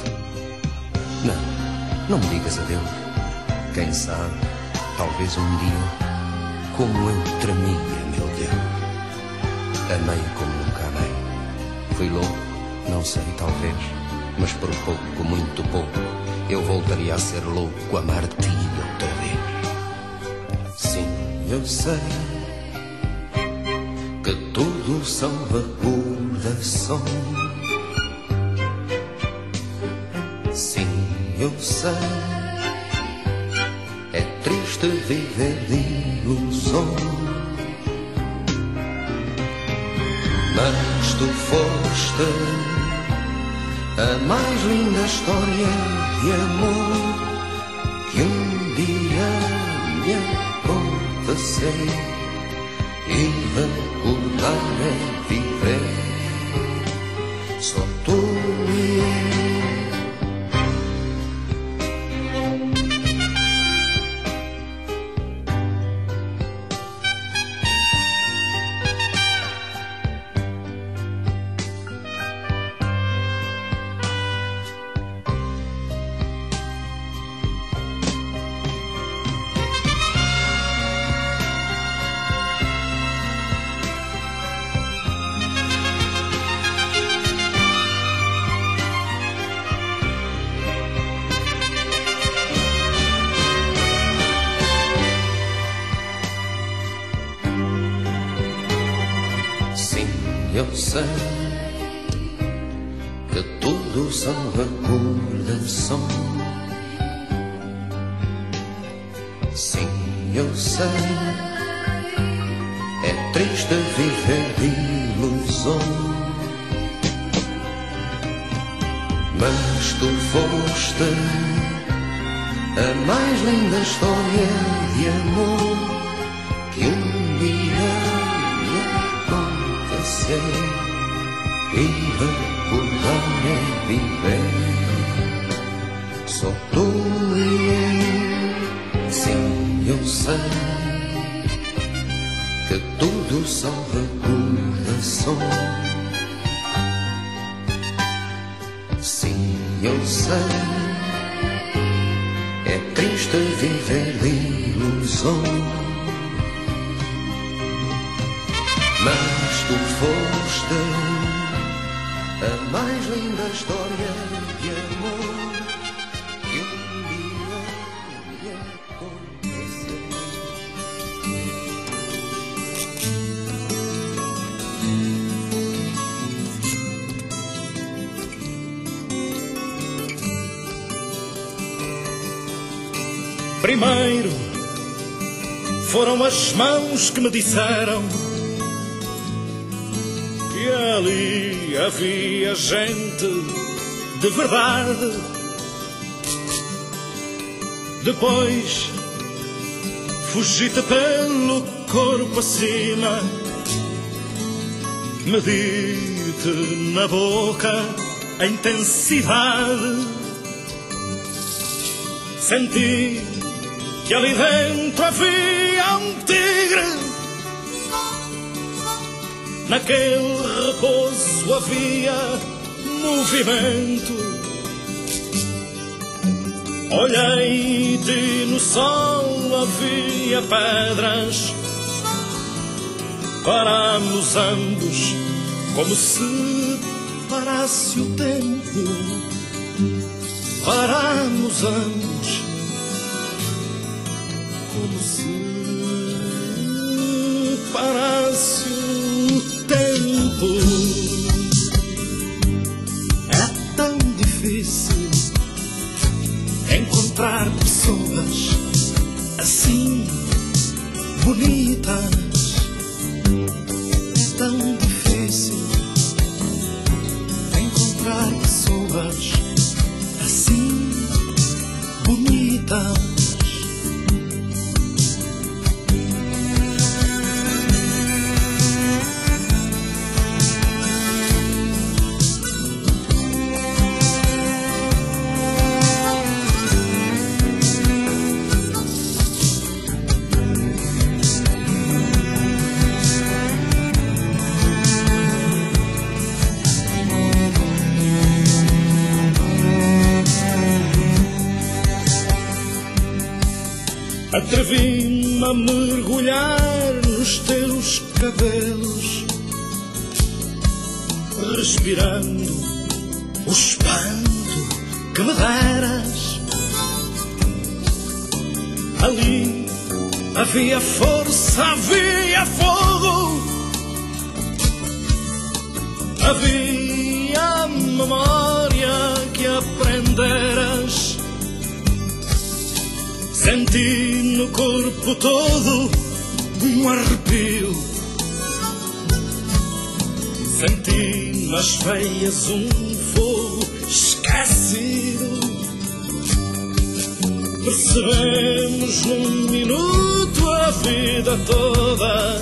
Não me digas adeus. Quem sabe, talvez um dia, como eu tremia, meu Deus. Amei como nunca amei. Fui louco, não sei, talvez, mas por pouco, muito pouco, eu voltaria a ser louco, amar-te outra vez. Sim, eu sei que tudo são recordações. Sim, eu sei, é triste viver de ilusões. Mas tu foste a mais linda história de amor que um dia me aconteceu. E recordar é viver, só tu e eu. Eu sei que tudo são recordações. Sim, eu sei, é triste viver de ilusão. Mas tu foste a mais linda história de amor que um dia e recordar é viver, só tu e eu. Sim, eu sei que tudo são recordações. Sim, eu sei, é triste viver de ilusão. Mas tu foste a mais linda história de amor que um dia me aconteceu. Primeiro foram as mãos que me disseram que ali havia gente de verdade. Depois fugi-te pelo corpo acima, medi-te na boca a intensidade. Senti que ali dentro havia um tigre. Naquele repouso havia movimento. Olhei-te e no sol havia pedras. Parámos ambos como se parasse o tempo. Parámos ambos como se parasse o tempo. É tão difícil encontrar pessoas assim bonitas. É tão difícil encontrar pessoas assim bonitas. Atrevi-me a mergulhar nos teus cabelos, respirando o espanto que me deras. Ali havia força, havia fogo, havia memória que aprenderas. Senti no corpo todo um arrepio. Senti nas veias um fogo esquecido. Percebemos num minuto a vida toda,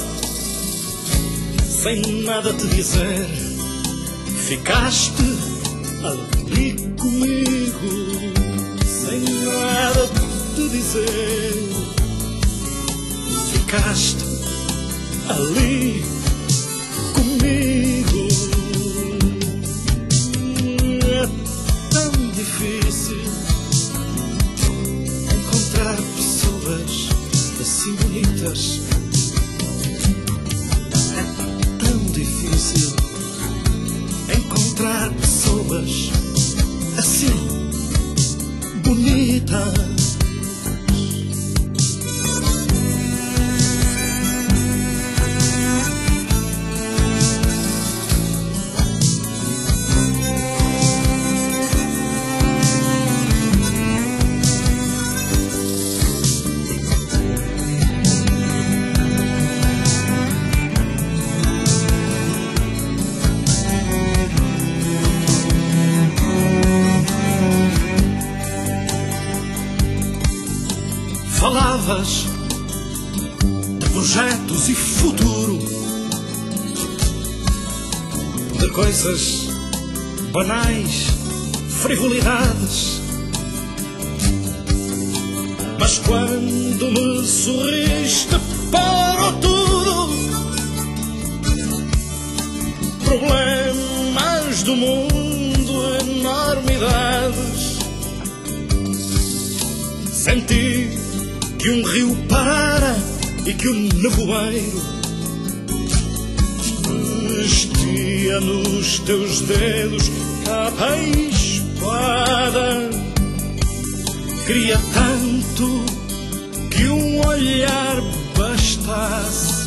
sem nada te dizer, ficaste ali comigo. Sem nada te dizer, ficaste ali comigo. É tão difícil encontrar pessoas assim bonitas. É tão difícil encontrar pessoas assim bonitas. Falavas de projetos e futuro, de coisas banais, frivolidades. Mas quando me sorriste parou tudo. Problemas do mundo, enormidades. Senti que um rio parara e que um nevoeiro vestia nos teus dedos capa e espada. Queria tanto que um olhar bastasse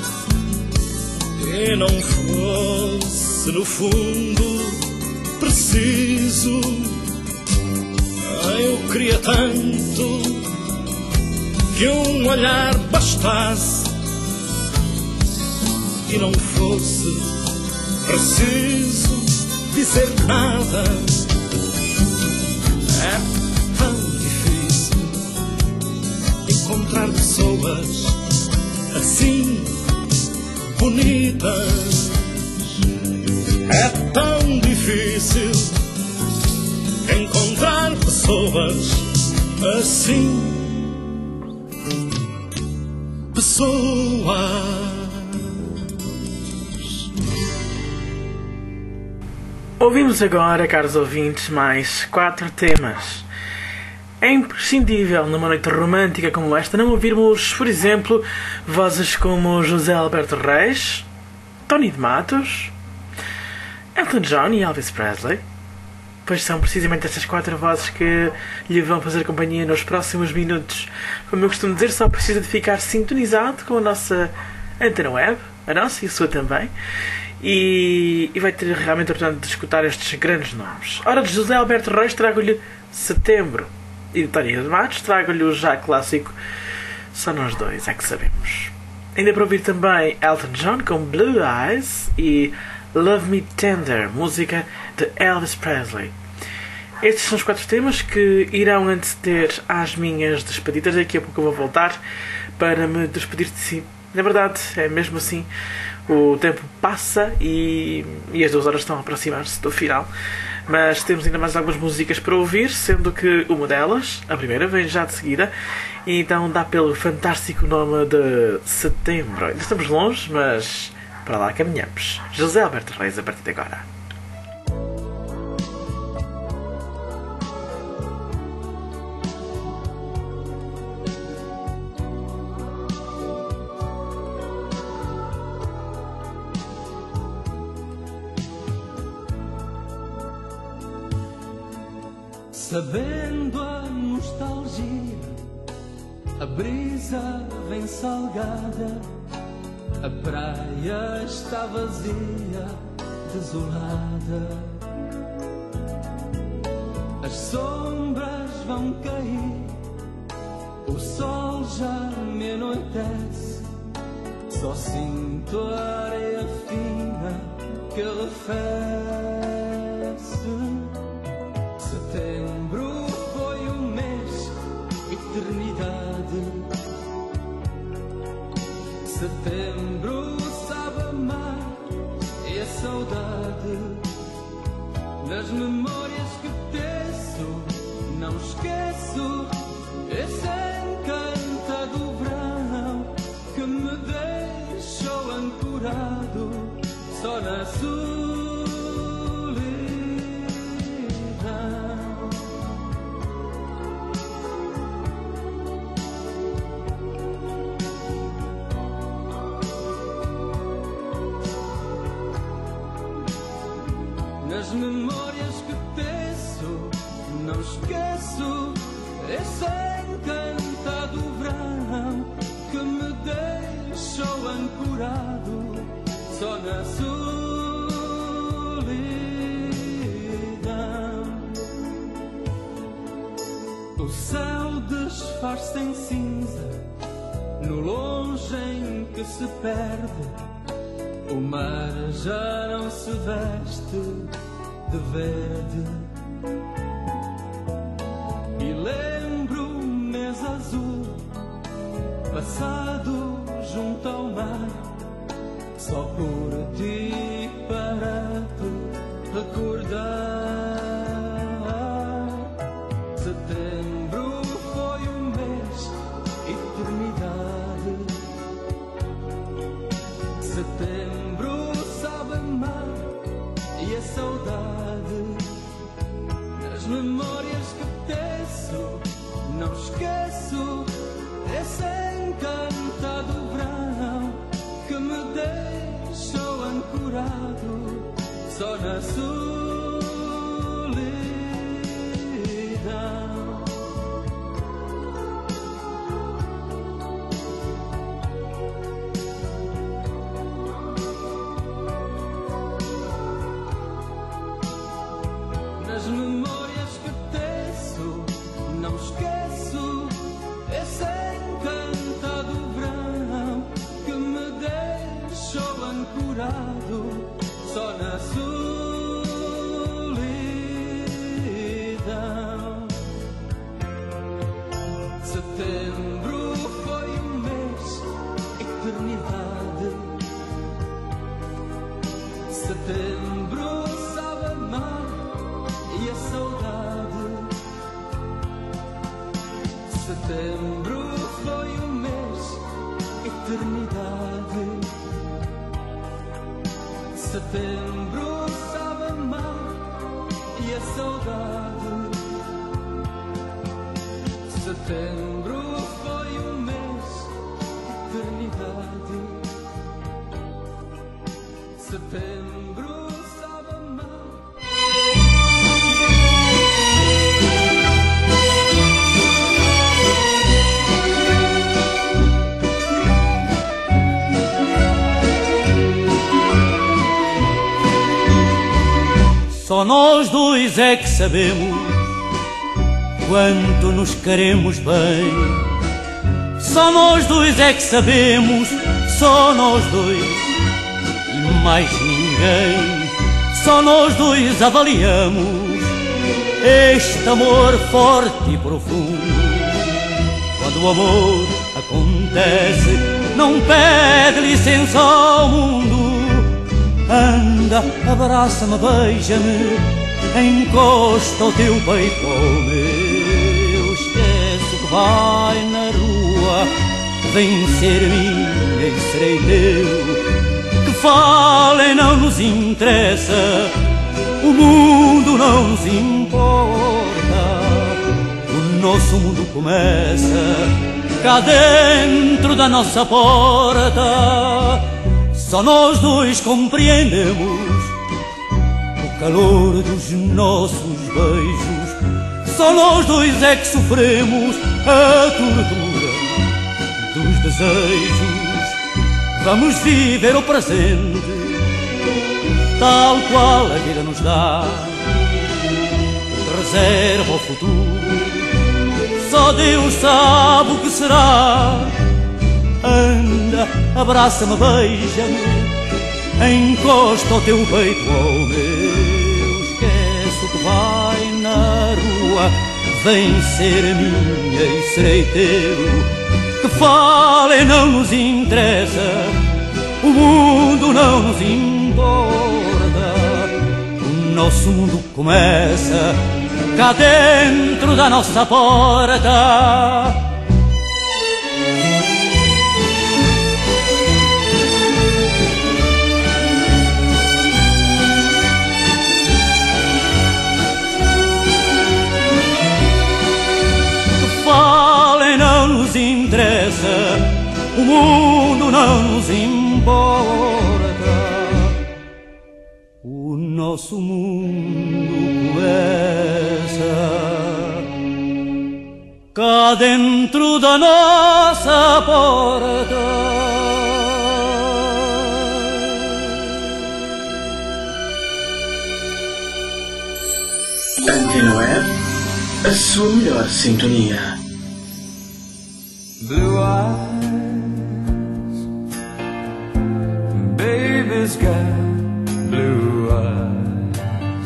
e não fosse no fundo preciso. Eu queria tanto que um olhar bastasse e não fosse preciso dizer nada. É tão difícil encontrar pessoas assim bonitas. É tão difícil encontrar pessoas assim. Ouvimos agora, caros ouvintes, mais 4 temas. É imprescindível numa noite romântica como esta não ouvirmos, por exemplo, vozes como José Alberto Reis, Tony de Matos, Elton John e Elvis Presley, pois são precisamente estas 4 vozes que lhe vão fazer companhia nos próximos minutos. Como eu costumo dizer, só precisa de ficar sintonizado com a nossa antena web, a nossa e a sua também, e vai ter realmente a oportunidade de escutar estes grandes nomes. Ora, de José Alberto Reis trago-lhe Setembro, e de Tony de Matos trago-lhe o já clássico Só Nós Dois, é que sabemos. Ainda para ouvir também Elton John com Blue Eyes e Love Me Tender, música de Elvis Presley. Estes são os 4 temas que irão anteceder às minhas despedidas. Daqui a pouco eu vou voltar para me despedir de si. Na verdade, é mesmo assim. O tempo passa e as 2 horas estão a aproximar-se do final. Mas temos ainda mais algumas músicas para ouvir, sendo que uma delas, a primeira, vem já de seguida. E então dá pelo fantástico nome de Setembro. Ainda estamos longe, mas para lá caminhamos. José Alberto Reis, a partir de agora. Sabendo a nostalgia, a brisa vem salgada, a praia está vazia, desolada. As sombras vão cair, o sol já me anoitece, só sinto a areia fina que arrefece. eternidade. Setembro sabe amar e a saudade. Nas memórias que teço, não esqueço esse encantado verão que me deixou ancorado só na solidão. Nas memórias que teço, não esqueço esse encantado verão que me deixou ancorado só na solidão. O céu desfaz-se em cinza no longe em que se perde. O mar já não se veste de verde. E lembro o mês azul passado junto ao mar, só por ti para te recordar. Setembro foi um mês, eternidade. Setembro sabe amar e a saudade. Nas memórias que teço, não esqueço esse encantado verão que me deixou ancorado só na solidão. Nas memórias que teço, não esqueço esse encantado verão que me deixou ancorado só na solidão. Setembro foi um mês, eternidade. Setembro sabe amar e a saudade. Setembro foi um mês, eternidade. Setembro sabe amar e a saudade. Setembro foi um mês, eternidade. Setembro sabe amar. Só nós dois é que sabemos quanto nos queremos bem. Só nós dois é que sabemos, só nós dois e mais ninguém. Só nós dois avaliamos este amor forte e profundo. Quando o amor acontece, não pede licença ao mundo. Anda, abraça-me, beija-me, encosta o teu peito ao meu. Esquece o que vai na rua, vem ser minha e serei teu. Que falem não nos interessa, o mundo não nos importa. O nosso mundo começa cá dentro da nossa porta. Só nós dois compreendemos o calor dos nossos beijos. Só nós dois é que sofremos a tortura dos desejos. Vamos viver o presente tal qual a vida nos dá. Reserva o futuro, só Deus sabe o que será. Anda, abraça-me, beija-me, encosta o teu peito ao meu. Esquece o que vai na rua, vem ser minha e serei teu. Que falem não nos interessa, o mundo não nos importa. O nosso mundo começa cá dentro da nossa porta. Falem não nos interessa, o mundo não nos importa. O nosso mundo começa cá dentro da nossa porta. Antena Web, a sua melhor sintonia. Blue eyes, baby's got blue eyes,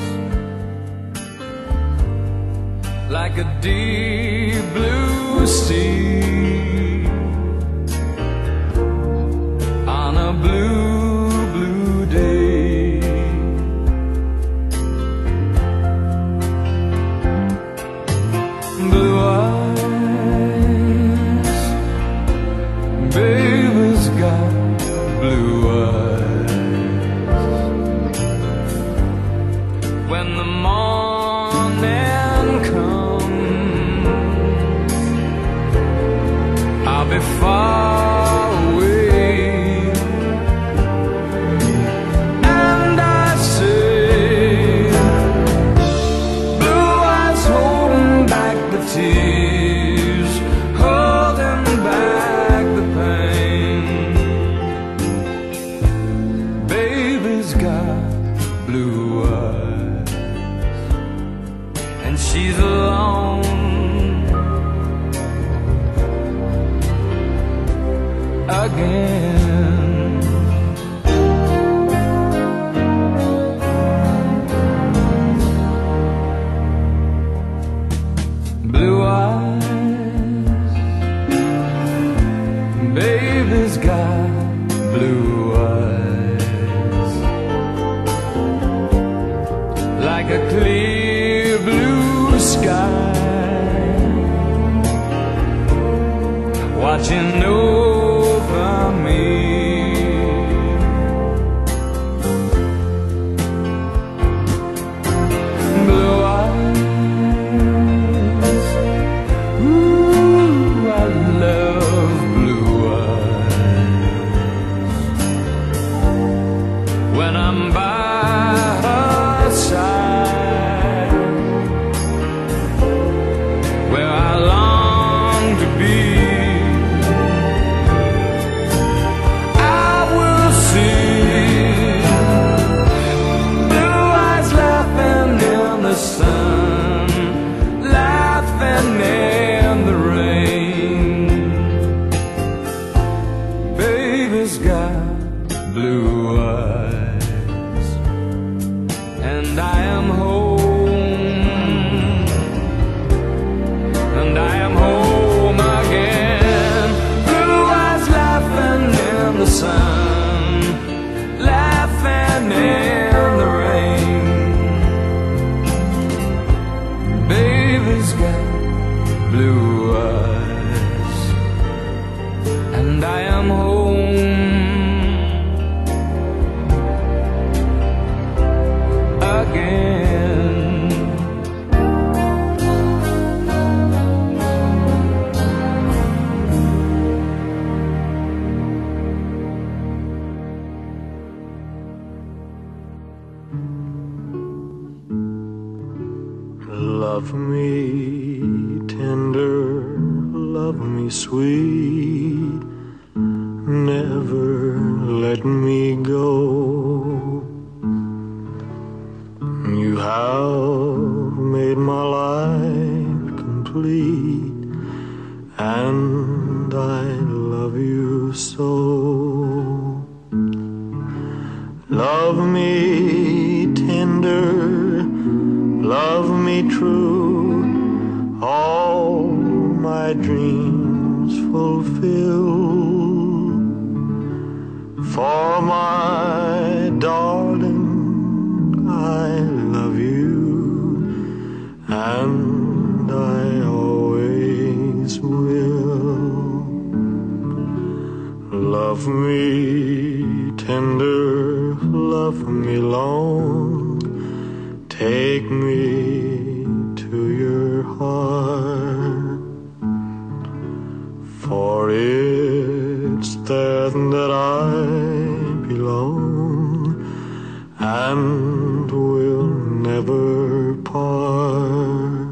like a deep blue sea on a blue, blue day. Blue eyes, baby's got blue eyes. When the morning comes, I'll be far away, and I say, blue eyes holding back the tears, holding back the pain. Baby's got blue eyes, and she's alone again. Blue eyes, baby's got blue eyes, like a clear blue sky, watching over me. Blue eyes, ooh, I love blue eyes. When I'm by her side, where I long to be, I will see blue eyes laughing in the sun, laughing in the rain. Baby's got blue eyes, and I am home, and I am home again. Blue eyes laughing in the sun, laughing in the rain. Baby's got blue eyes, and I am home again. Love me tender, love me sweet, never let me go. You have made my life complete, and I love you so. Love me tender, love me true, my dreams fulfill. For my darling, I love you, and I always will. Love me tender, love me long, take me to your heart, for it's there that I belong and will never part.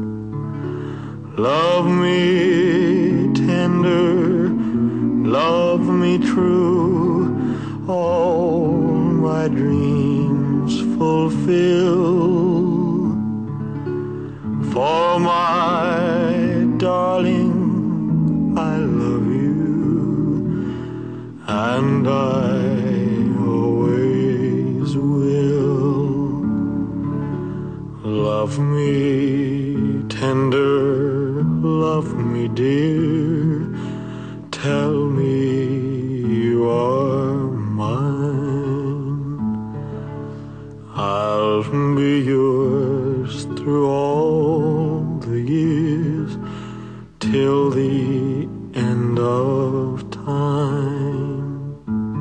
Love me tender, love me true, all my dreams fulfill. For my darling, I love you, and I always will. Love me tender, love me dear, tell me you are mine. I'll be yours through all the years, till the end of time.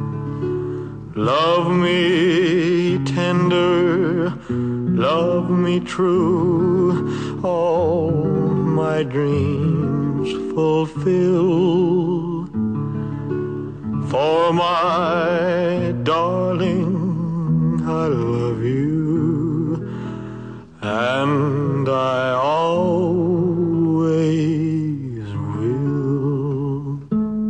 Love me tender, love me true, all my dreams fulfill. For my darling, I love you, and I always will.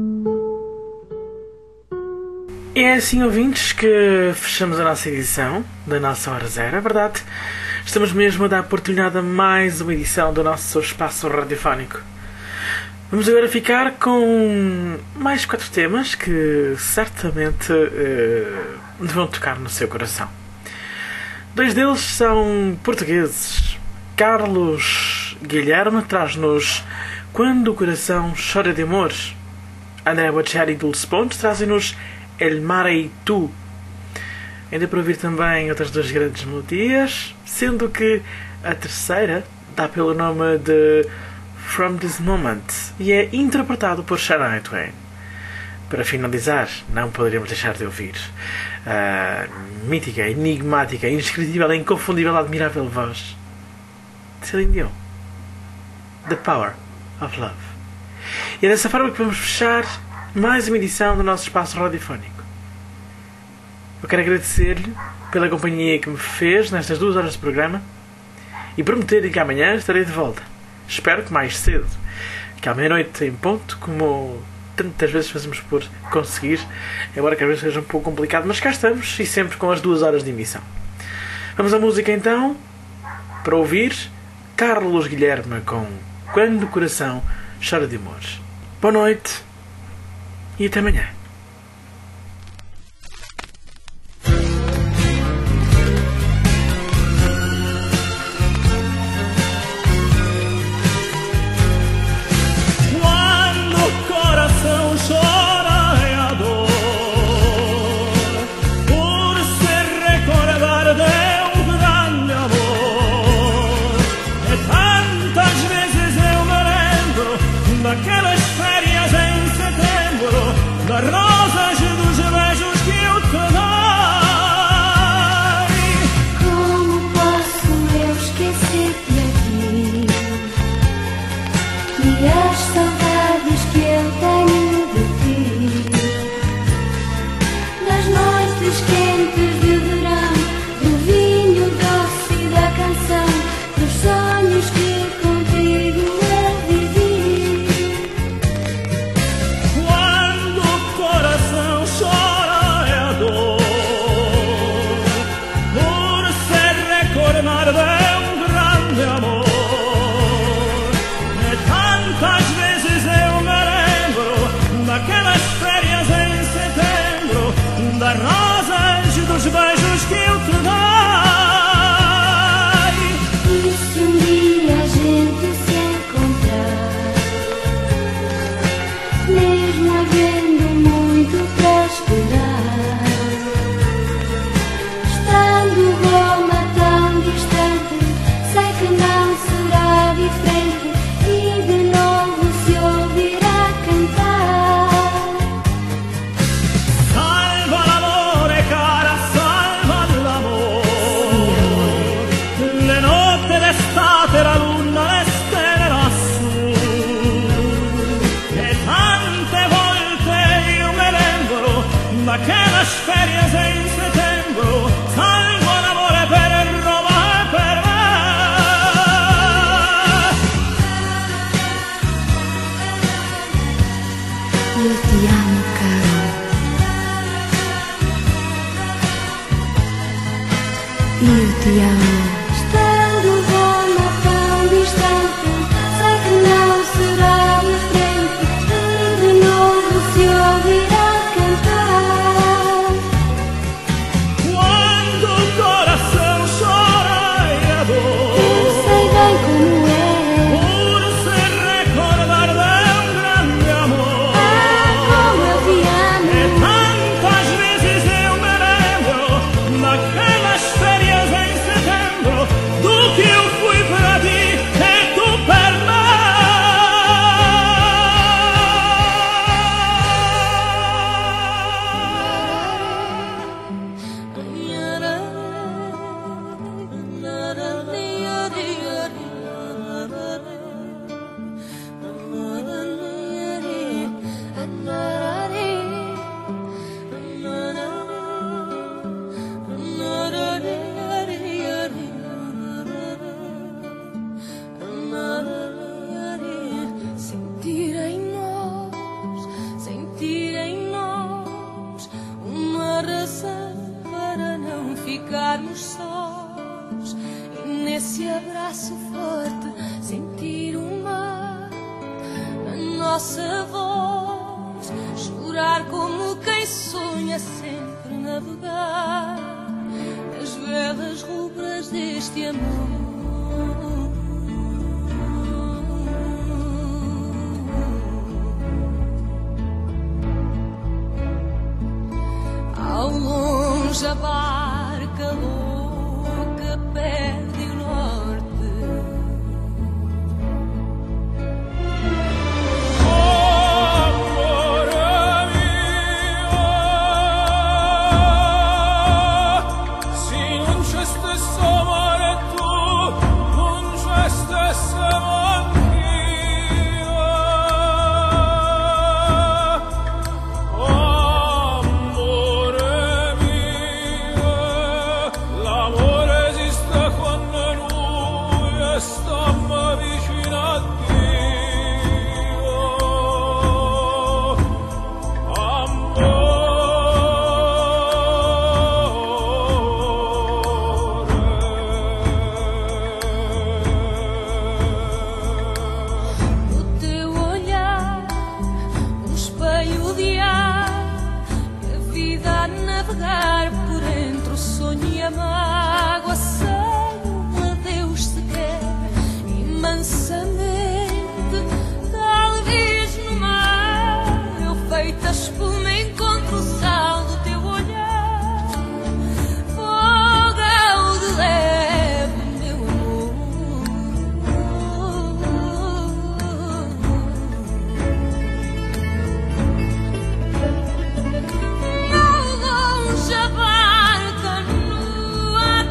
E é assim, ouvintes, que fechamos a nossa edição da nossa Hora Zero. É verdade, estamos mesmo a dar oportunidade a mais uma edição do nosso espaço radiofónico. Vamos agora ficar com mais 4 temas que certamente vão tocar no seu coração. 2 deles são portugueses. Carlos Guilherme traz-nos Quando o Coração Chora de Amor. André Bocelli e Dulce Pontes trazem-nos El Mare e Tu. Ainda para ouvir também outras 2 grandes melodias, sendo que a terceira dá pelo nome de From This Moment e é interpretado por Shania Twain. Para finalizar, não poderíamos deixar de ouvir a mítica, enigmática, indescritível, inconfundível, admirável voz de Celine Dion. The Power of Love. E é dessa forma que vamos fechar mais uma edição do nosso espaço radiofónico. Eu quero agradecer-lhe pela companhia que me fez nestas 2 horas de programa e prometer-lhe que amanhã estarei de volta. Espero que mais cedo, que à meia-noite em ponto, como tantas vezes fazemos por conseguir, embora que às vezes seja um pouco complicado, mas cá estamos e sempre com as 2 horas de emissão. Vamos à música então, para ouvir Carlos Guilherme com Quando o Coração Chora de Amor. Boa noite e até amanhã. Daquelas férias em setembro, das rosas dos beijos que eu te dei. Como posso eu esquecer-te aqui? E as saudades que eu tenho de ti, das noites quentes de verão, do vinho doce e da canção, dos sonhos que contigo eu vivi. De um grande amor, e tantas vezes férias em setembro salgo d'amore per Roma e per me. Io ti amo, caro. Io ti amo. Estando Roma tão distante, sei que não será diferente. E de novo se ouvirá cantar. Quando o coração chora e a dor, Eu sei bem como é. por se recordar de grande amor. Como eu te amo. E tantas vezes eu me lembro daquelas férias em setembro, do que eu fui para ti e tu per me. Sentir em nós uma razão para não ficarmos sós. E nesse abraço forte sentir o mar na nossa voz, chorar como quem sonha sempre navegar nas velas rubras deste amor. Ao longe a barca louca perde o norte. Amore mio, se non c'è stesso amore tu, non c'è stesso anch'io. Amore mio, l'amore esiste quando lui sta vicino a Dio. O teu olhar, um espelho de ar, a vida a navegar por entre o sonho e a mágoa, sem um adeus sequer, e mansamente, talvez no mar, eu feita espuma encontro o sal do teu olhar, fogão de leve, meu amor. Ao longe a barca nua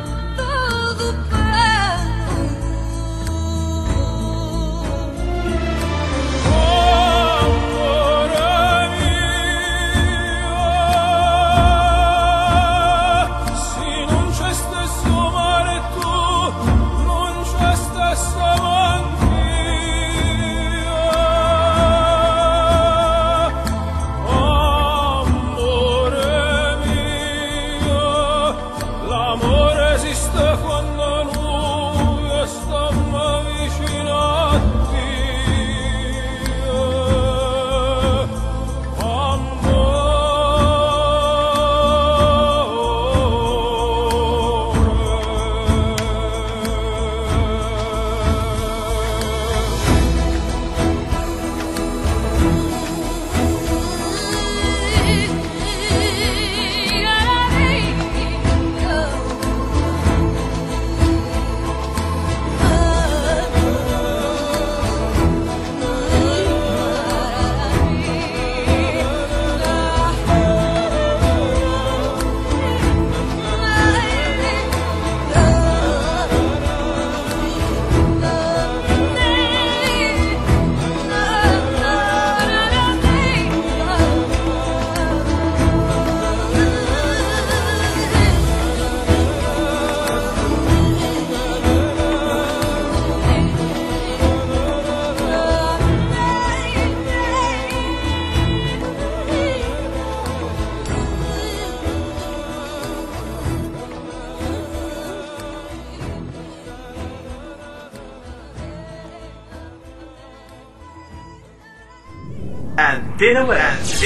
Antena Web.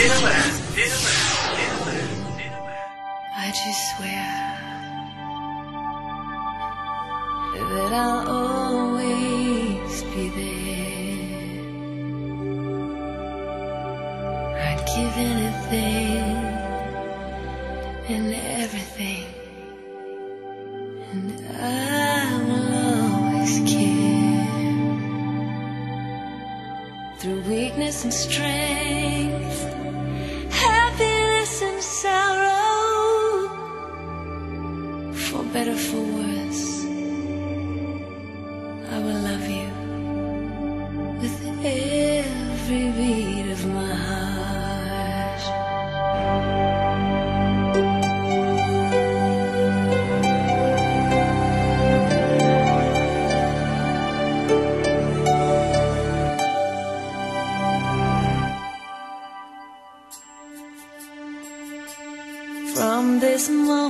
I just swear that I'll always be there. I'd give anything and everything, and I will always care. Through weakness and strength, happiness and sorrow, for better, for worse, I will love you with every beat of my heart. From this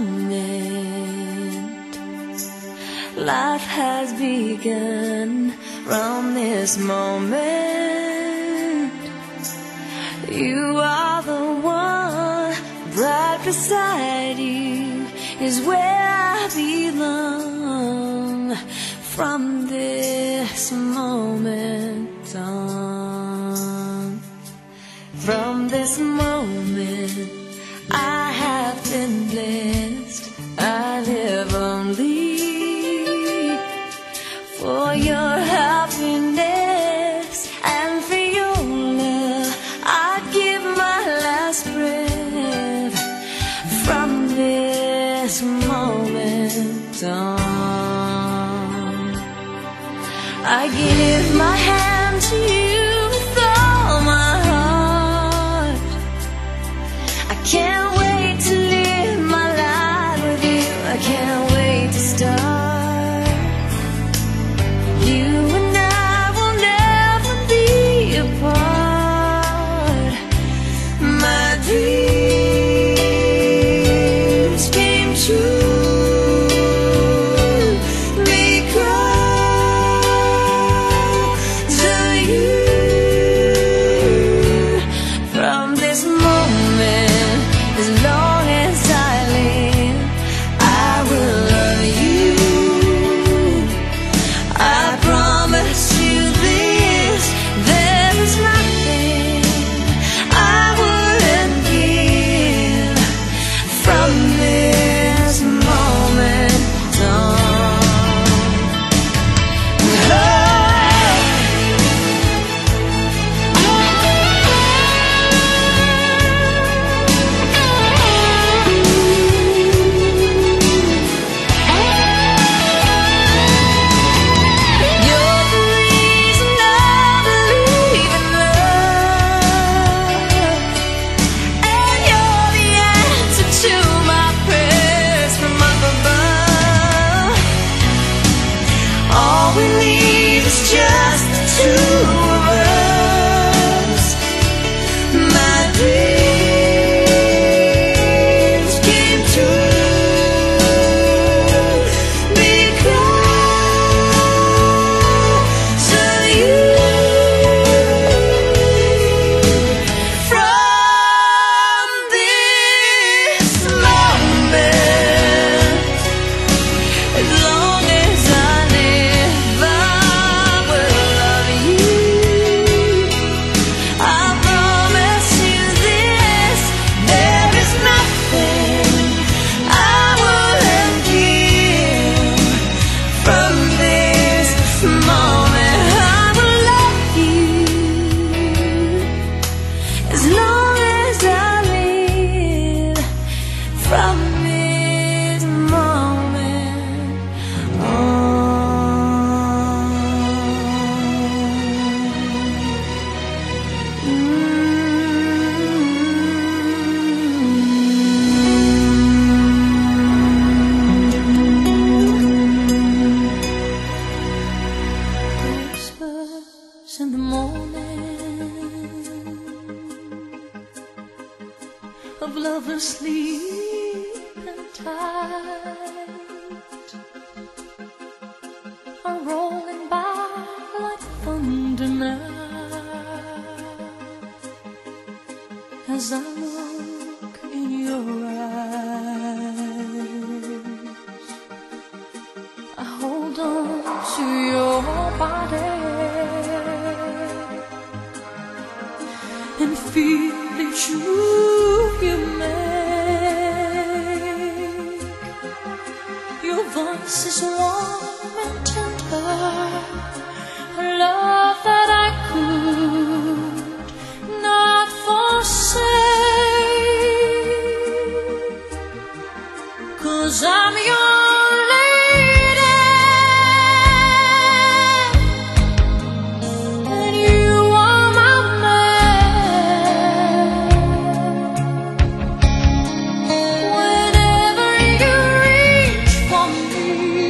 moment, life has begun. From this moment, you are the one. Right beside you is where I belong. From this moment on, from this moment, I have been blessed. I live only for your happiness and for your love. I'd give my last breath. From this moment on, I give my hand to you with all my heart. I can't wait to live my life with you. I can't wait to start. You and I will never be apart. My dreams came true because of you. From this moment, as long as I live, I will love you. I promise you this, there is nothing I wouldn't give. From this moment on. You're the reason I believe in love, and you're the answer to my prayers from up above. All we need is just the two of us. My dreams came true because of you. From this moment, as long as I live, I will love you. I promise you this, there is nothing I wouldn't give. From this moment, I will love you as long as I live. From this moment Christmas in the morning of lovers sleep and tight are rolling by like thunder now. as I look in your eyes. I hold on to your body and feel the truth you make. Your voice is warm and tender, a love that I could not forsake, 'cause I'm your lady and you are my man. Whenever you reach for me,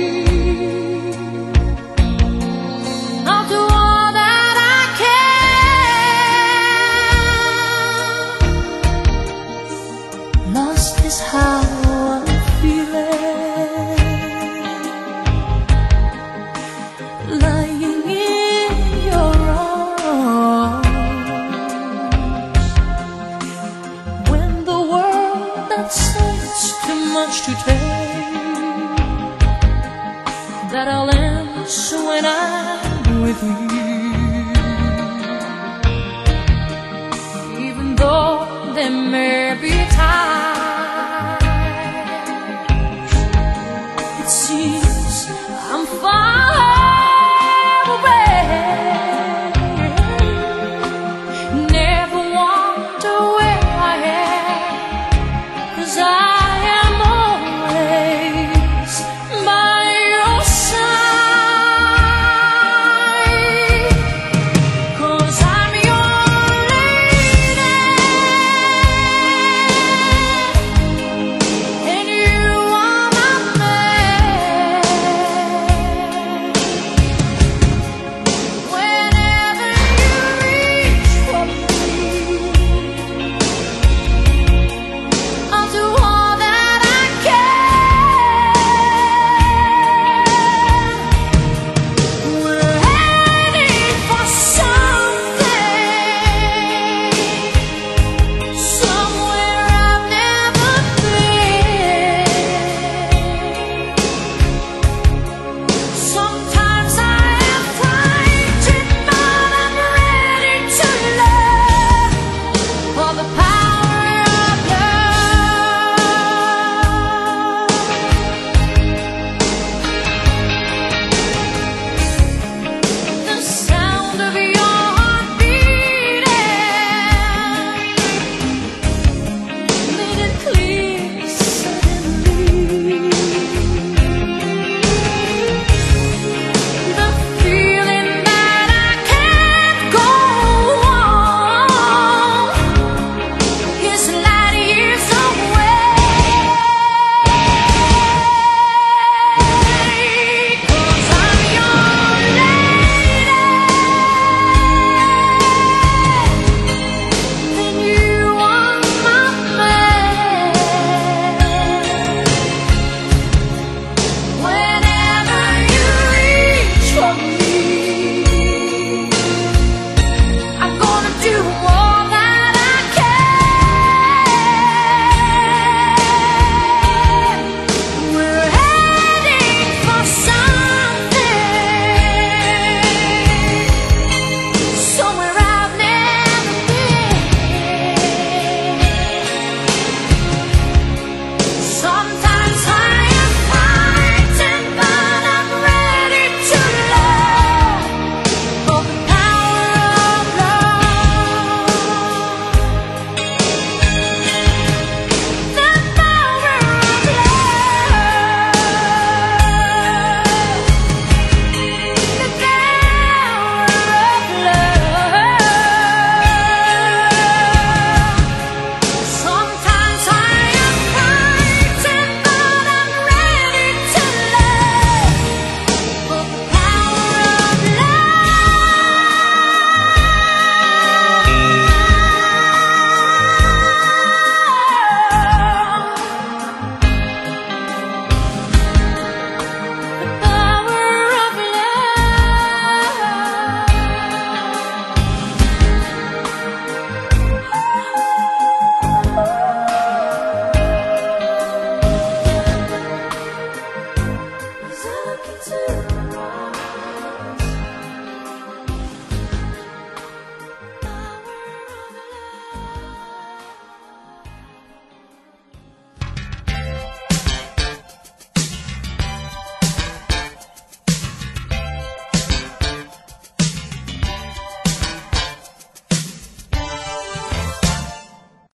I'll do all that I can. Lost is how I'm feeling, lying in your arms. When the world that says too much to take, that I'll answer when I'm with you. Even though there may be